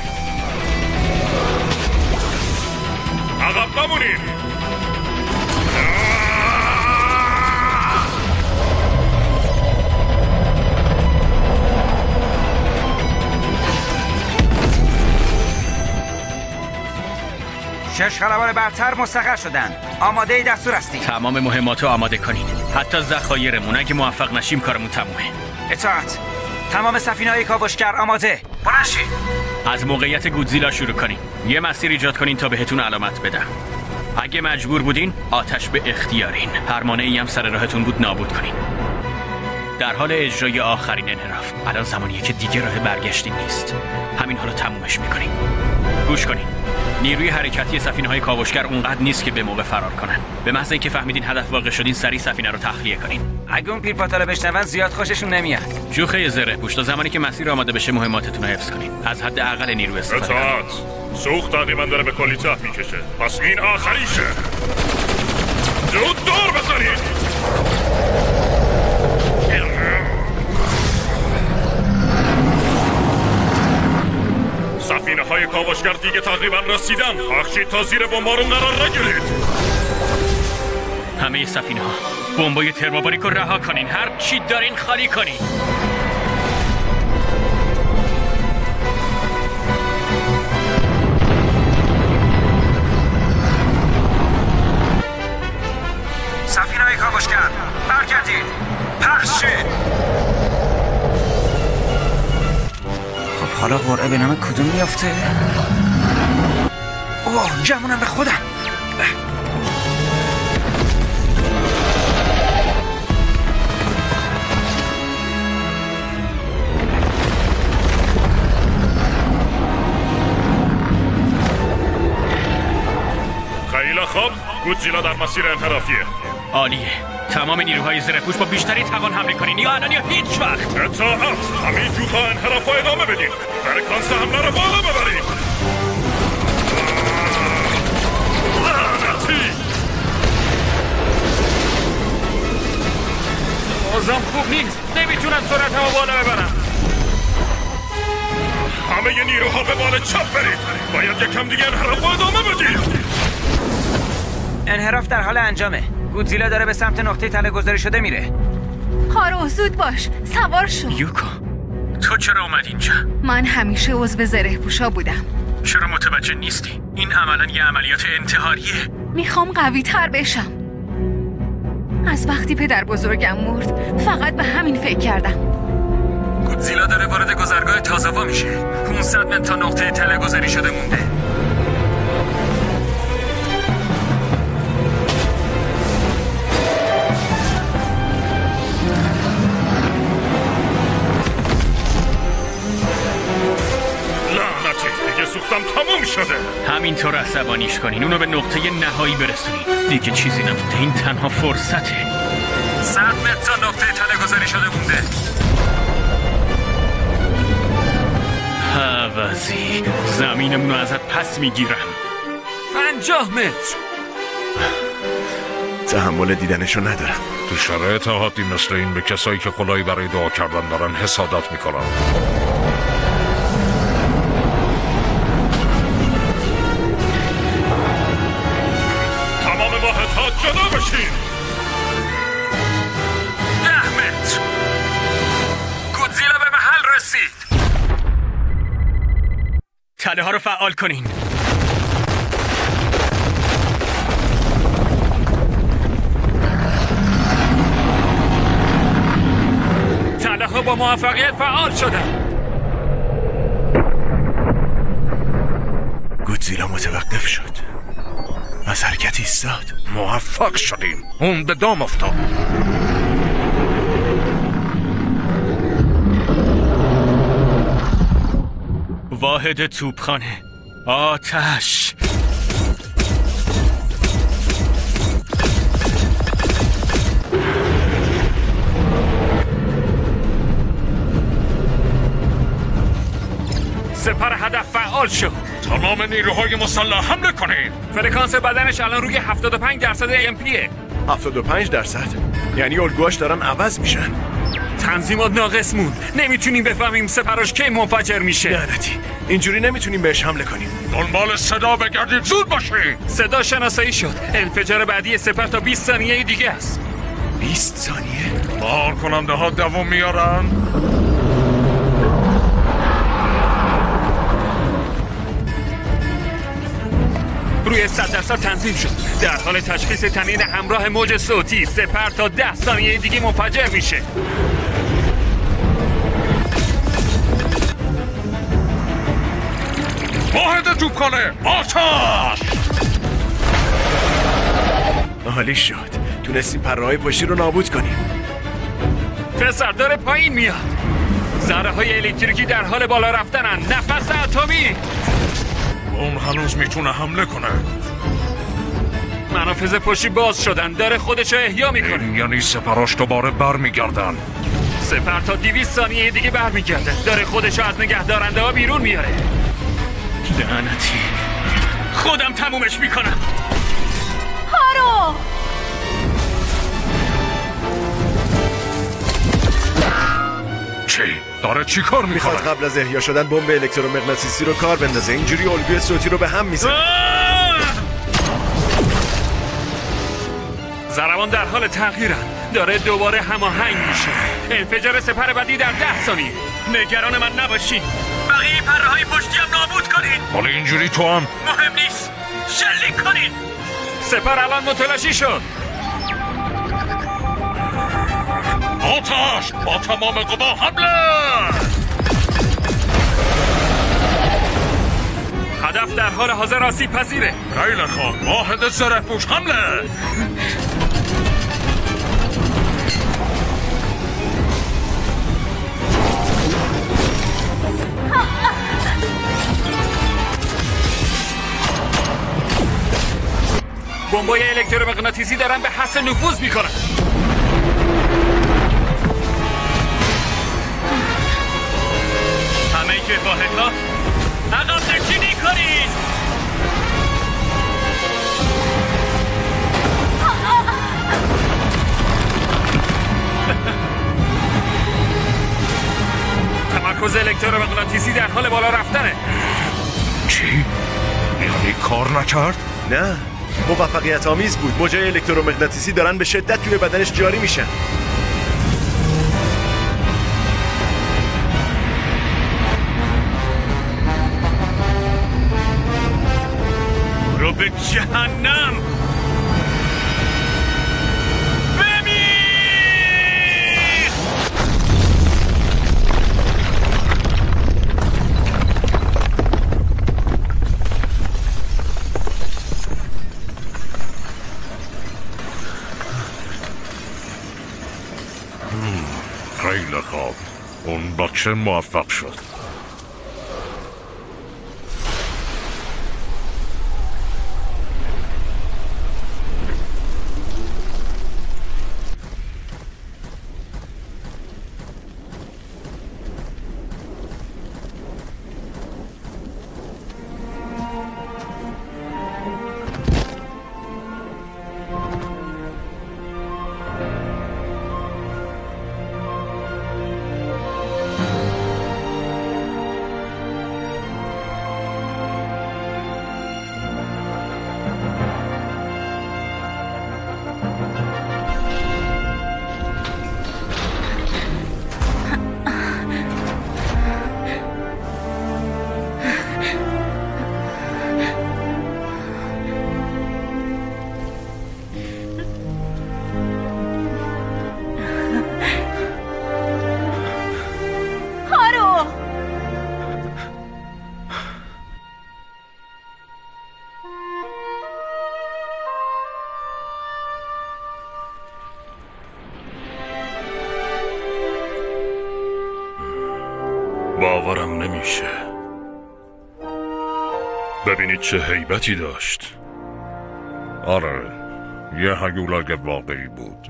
عقب نمونید. شش خلبان برتر مستقر شدن. آماده دستور هستیم. تمام مهمات رو آماده کنید. حتی ذخایرمون. اگه موفق نشیم کارمون تمومه. اطاعت. تمام سفینه‌های کاوشگر آماده. بلند شید. از موقعیت گودزیلا شروع کنین. یه مسیر ایجاد کنین تا بهتون علامت بدم. اگه مجبور بودین آتش به اختیارین. هر مانعی هم سر راهتون بود نابود کنین. در حال اجرای آخرین انحراف. الان زمانیه که دیگه راه برگشتی نیست. همین حالا تمومش میکنین. گوش کنین. نیروی حرکتی سفینه‌های کاوشگر اونقدر نیست که به موقع فرار کنن. به محض اینکه فهمیدین هدف واقع شدین سریع سفینه رو تخلیه کنین. اگه اون پیرپاتالا بشنون زیاد خوششون نمیاد. جوخه زره پوش تا زمانی که مسیر آماده بشه مهماتتون رو حفظ کنین. از حد اقل نیرو استفاده کنین. اطاعت. سوخت تقریبا داره به کلی ته میکشه. پس این آخریشه. زود دور بزنید. سفینه های کاوشگر دیگه تقریبا رسیدن. بخشید تا زیر بمبارون قرار نگیرید. همه سفینه ها بمبای ترموباریک رو رها کنین. هر چی دارین خالی کنین. سفینه های کاوشگر برگردید. پخش حالا قرعه به نام کدوم میافته؟ اوه جمعونم به خودم. خیلی خوب. گودزیلا در مسیر انحرافیه. عالیه. تمام نیروهای زره‌پوش با بیشتری توان حمله کنین. یا الان یا هیچ وقت. اطاعت. همین جوخه انحراف رو ادامه بدین. فرکانس حمله رو بالا ببرید. لعنتی. بازم خوب نیست. نمیتونم سرعت هوا بالا ببرم. همه نیروها به بال چپ برید. باید یکم دیگه انحراف رو ادامه بدید. انحراف در حال انجامه. گودزیلا داره به سمت نقطه تله گذاری شده میره. هارو زود باش. سوار شو. یوکو تو چرا اومد اینجا؟ من همیشه عضو زره پوشا بودم. چرا متوجه نیستی؟ این عملاً یه عملیات انتحاریه. میخوام قوی تر بشم. از وقتی پدر بزرگم مرد فقط به همین فکر کردم. گودزیلا داره وارد گذرگاه تازه‌وا میشه. پانصد متر تا نقطه تله گذاری شده مونده. سوختم تموم شده. همینطور عصبانیش کنین. اونو به نقطه نهایی برسونین. دیگه چیزی نمونده. این تنها فرصته. صد متر تا نقطه تله گذاری شده مونده. حوضی زمینمونو ازت پس میگیرم. پنجاه متر. تحمل دیدنشو ندارم. تو شرایط حادی مثل این به کسایی که خدایی برای دعا کردن دارن حسادت میکنن. جدا بشین. ده متر. گودزیلا به محل رسید. تله ها رو فعال کنین. تله ها با موفقیت فعال شدن. گودزیلا متوقف شد. از حرکت ایستاد. موفق شدیم. اون به دام افتاد. واحد توپخانه. آتش. سپاه فعال شد. تمام نیروهای مسلح حمله کنید. فرکانس بدنش الان روی هفتاد و پنج درصد ام پیه. هفتاد و پنج درصد؟ یعنی الگوهاش دارن عوض میشن. تنظیمات ناقص موند. نمیتونیم بفهمیم سپرش کی منفجر میشه. لعنتی، اینجوری نمیتونیم بهش حمله کنیم. دنبال صدا بگردید، زود باشید. صدا شناسایی شد. انفجار بعدی سپر تا بیست ثانیه دیگه است. بیست ثانیه؟ مهار کننده ها دوام میارن. روی صد درصد تنظیم شد. در حال تشخیص تنین همراه موج صوتی. سپر تا ده ثانیه دیگه منفجر میشه. واحد توپخانه آتش! عالی شد. تونستیم پره‌های پشتی رو نابود کنیم. پسر داره پایین میاد. ذره های الکتریکی در حال بالا رفتنن. نفس اتمی. اون هنوز میتونه حمله کنه. منافذ پشتی باز شدن. داره خودشو احیا میکنه. این یعنی سپراش دوباره برمیگردن. سپر تا دویست ثانیه دیگه برمیگرده. داره خودشو از نگهدارنده ها بیرون میاره. لعنتی، خودم تمومش میکنم. هارو! چی؟ داره چی کار میکنه؟ میخواد قبل از احیا شدن بمب الکترومغناطیسی رو کار بندازه. اینجوری الگوی صوتی رو به هم میزنه. ضربان در حال تغییرن. داره دوباره هماهنگ میشه. انفجار سپر بعدی در ده ثانیه. نگران من نباشین. بقیه پره‌های پشتی هم نابود کنید. ولی اینجوری تو هم مهم نیست. شلیک کنید. سپر الان متلاشی شد. آتش! با تمام قوا حمله! هدف در حال حاضر آسیب پذیره. خیلی خوب. واحد زره پوش حمله! بمبای الکترومغناطیسی دارن به حس نفوذ میکنن. همه که واحدها عقب نشینی کنید. تمرکز الکترومغناطیسی در حال بالا رفتنه. چی؟ یعنی کار نکرد؟ نه، موفقیت آمیز بود. موجای الکترومغناطیسی دارن به شدت توی بدنش جاری میشن. رو به جهنم. خیلی خوب. اون بچه موفق شد. باورم نمیشه. ببینید چه هیبتی داشت. آره، یه هیولای واقعی بود.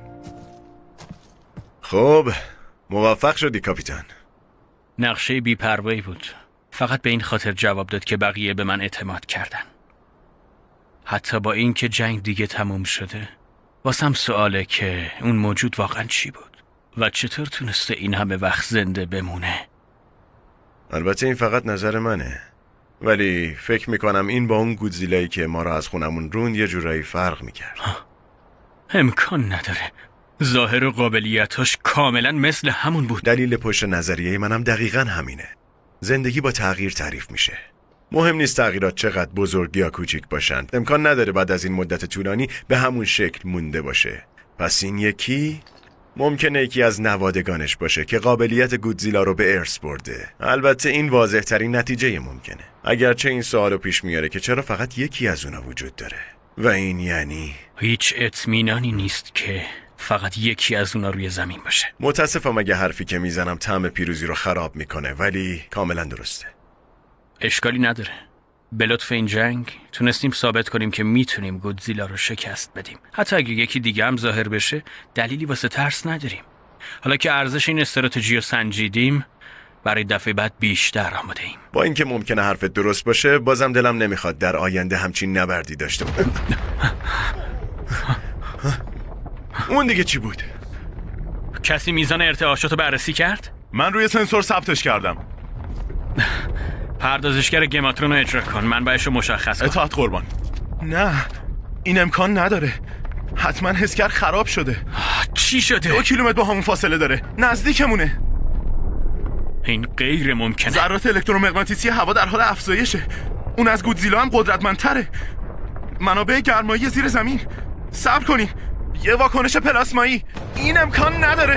خب، موفق شدی کاپیتان. نقشه بی‌پروایی بود. فقط به این خاطر جواب داد که بقیه به من اعتماد کردن. حتی با این که جنگ دیگه تموم شده، واسم سواله که اون موجود واقعا چی بود و چطور تونسته این همه وقت زنده بمونه. البته این فقط نظر منه، ولی فکر میکنم این با اون گودزیلایی که ما را از خونمون روند یه جورایی فرق میکرد. امکان نداره. ظاهر و قابلیتاش کاملا مثل همون بود. دلیل پشت نظریه منم دقیقا همینه. زندگی با تغییر تعریف میشه. مهم نیست تغییرات چقدر بزرگ یا کوچیک باشند. امکان نداره بعد از این مدت طولانی به همون شکل مونده باشه. پس این یکی ممکنه یکی از نوادگانش باشه که قابلیت گودزیلا رو به ارث برده. البته این واضح ترین نتیجه ممکنه. اگرچه این سوالو پیش میاره که چرا فقط یکی از اونا وجود داره. و این یعنی هیچ اطمینانی نیست که فقط یکی از اونا روی زمین باشه. متاسفم اگه حرفی که میزنم طعم پیروزی رو خراب میکنه، ولی کاملا درسته. اشکالی نداره. به لطف این جنگ تونستیم ثابت کنیم که میتونیم گودزیلا رو شکست بدیم. حتی اگه یکی دیگه هم ظاهر بشه دلیلی واسه ترس نداریم. حالا که ارزش این استراتژی رو سنجیدیم، برای دفعه بعد بیشتر آماده ایم. با اینکه ممکنه حرفت درست باشه، بازم دلم نمیخواد در آینده همچین نبردی داشته باشم. اون دیگه چی بود؟ کسی میزان ارتعاشاتو بررسی کرد؟ من روی سنسور ثبتش کردم. پردازشگر گماترون رو اجرا کن، منبعش رو مشخص کن. اطاعت قربان. نه، این امکان نداره. حتما حسگر خراب شده. چی شده؟ دو کیلومتر با همون فاصله داره. نزدیکمونه. این غیر ممکنه. ذرات الکترومغناطیسی هوا در حال افزایشه. اون از گودزیلا هم قدرتمندتره. منابع گرمایی زیر زمین. صبر کنین. یه واکنش پلاسمایی. این امکان نداره.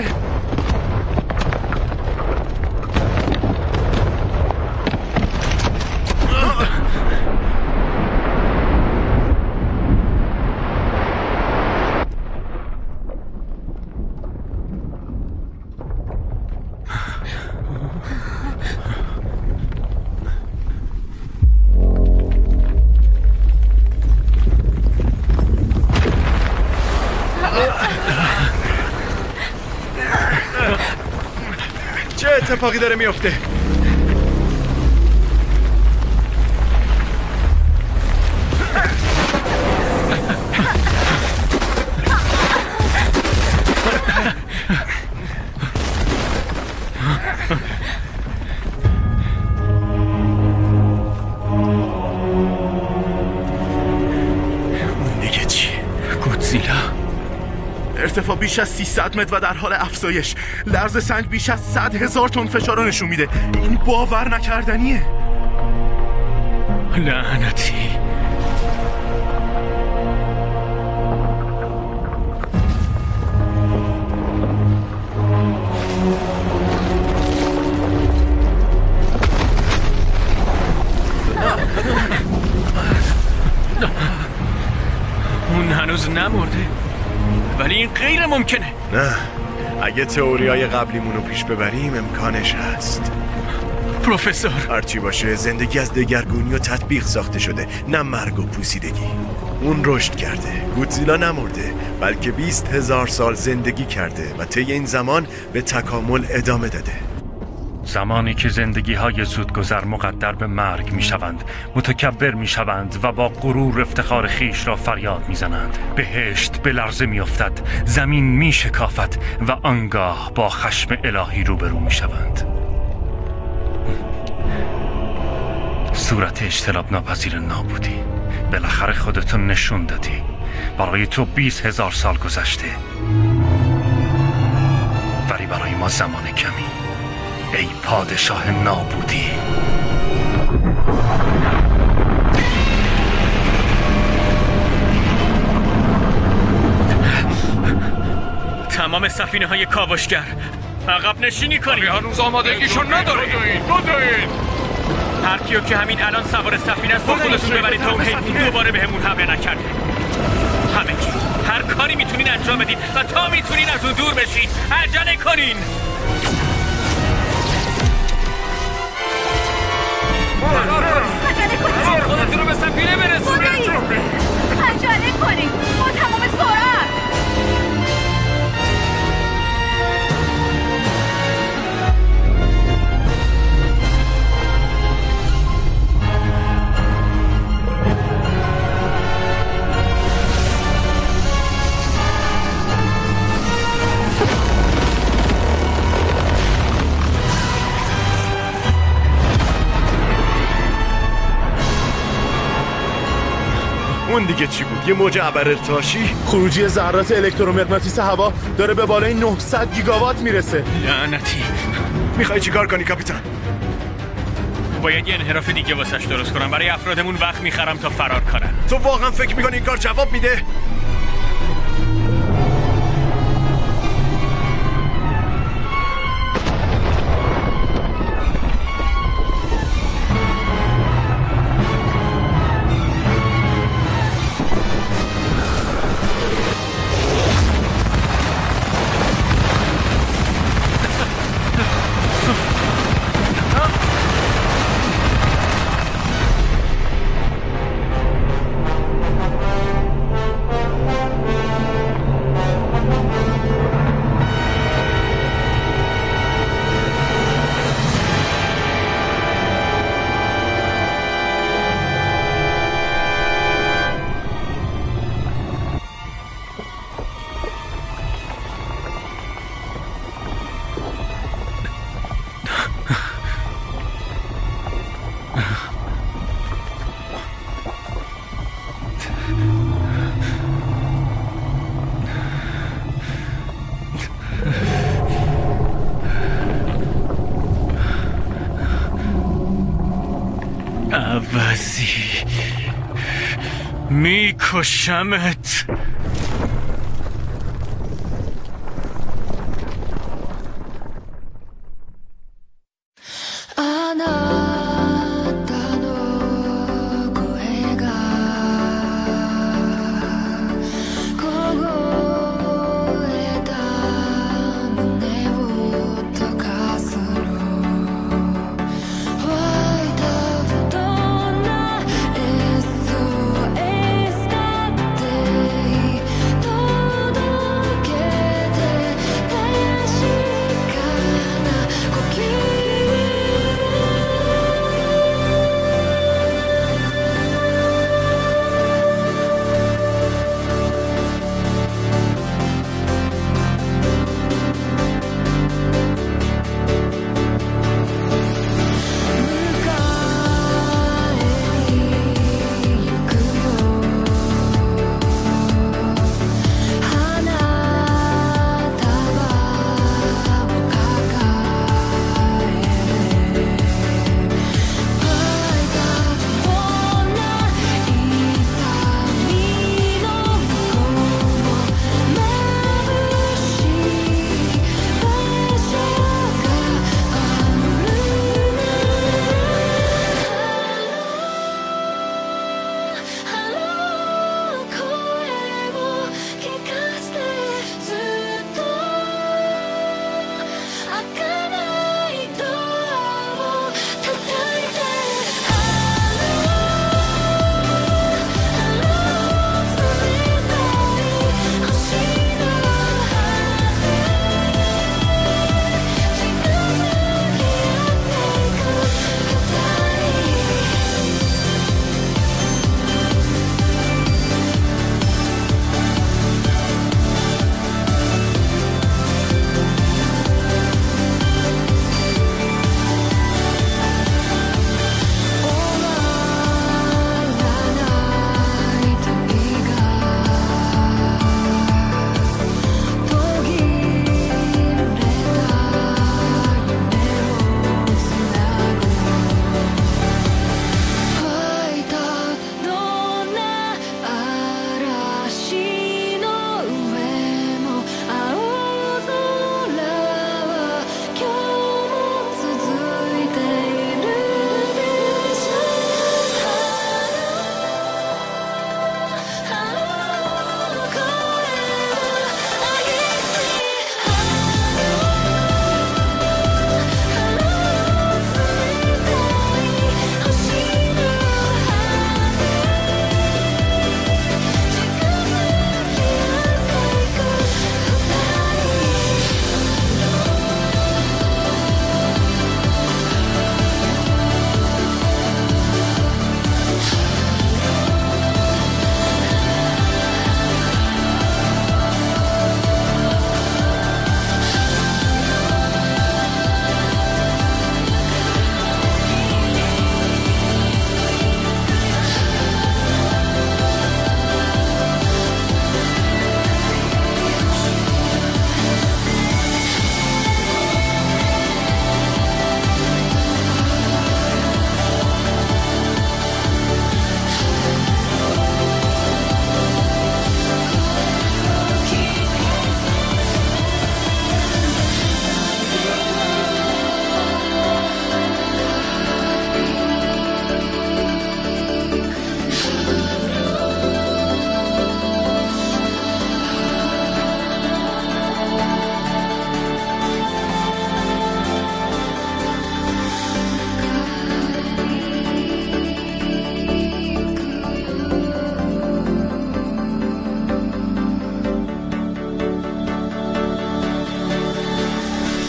چه اتفاقی داره میفته؟ دیگه چی؟ گودزیلا؟ ارتفاع بیش از سیصد متر و در حال افزایش. لرز سنگ بیش از صد هزار تن فشار رو نشون میده. این باور نکردنیه. لعنتی. اون هنوز نمرده، ولی این غیر ممکنه. نه، اگه تئوریای قبلیمونو پیش ببریم امکانش هست. پروفسور، هرچی باشه زندگی از دگرگونی و تطبیق ساخته شده، نه مرگ و پوسیدگی. اون رشد کرده. گودزیلا نمرده، بلکه بیست هزار سال زندگی کرده و طی این زمان به تکامل ادامه داده. زمانی که زندگی های زودگذر مقدر به مرگ می شوند، متکبر می شوند و با غرور افتخار خیش را فریاد می زنند. بهشت به لرزه می افتد، زمین می شکافد و آنگاه با خشم الهی روبرو می شوند. صورت اجتناب ناپذیر نابودی. بالاخره خودتو نشون دادی. برای تو بیست هزار سال گذشته، ولی برای ما زمان کمی. ای پادشاه نابودی. تمام سفینه های کاوشگر عقب نشینی کنید. هنوز آمادگیشون ندارید. ندارید. هر کیو که همین الان سوار سفینه است با خودتون ببرید تا اون حیوان دوباره بهمون حمله نکرده. همه کی هر کاری میتونین انجام بدید و تا میتونین از اون دور بشید. عجله کنین. عجله کنین. خودتون رو به سفینه برسونید. عجله کنین با تمام سرعت. اون دیگه چی بود؟ یه موج ابرارتعاشی؟ خروجی ذرات الکترومغناطیس هوا داره به بالای نهصد گیگاوات میرسه. لعنتی. میخوای چیکار کنی کاپیتان؟ باید یه انحراف دیگه واسش درست کنم. برای افرادمون وقت میخرم تا فرار کنن. تو واقعا فکر میکنی این کار جواب میده؟ عوضی میکشمت.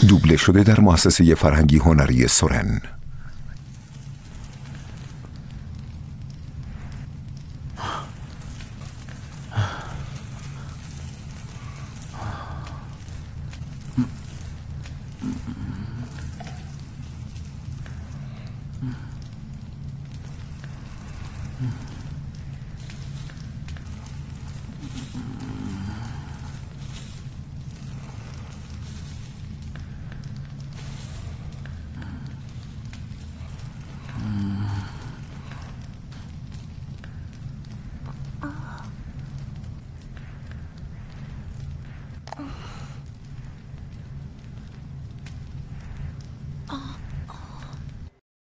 دوبله شده در مؤسسه فرهنگی هنری سورن.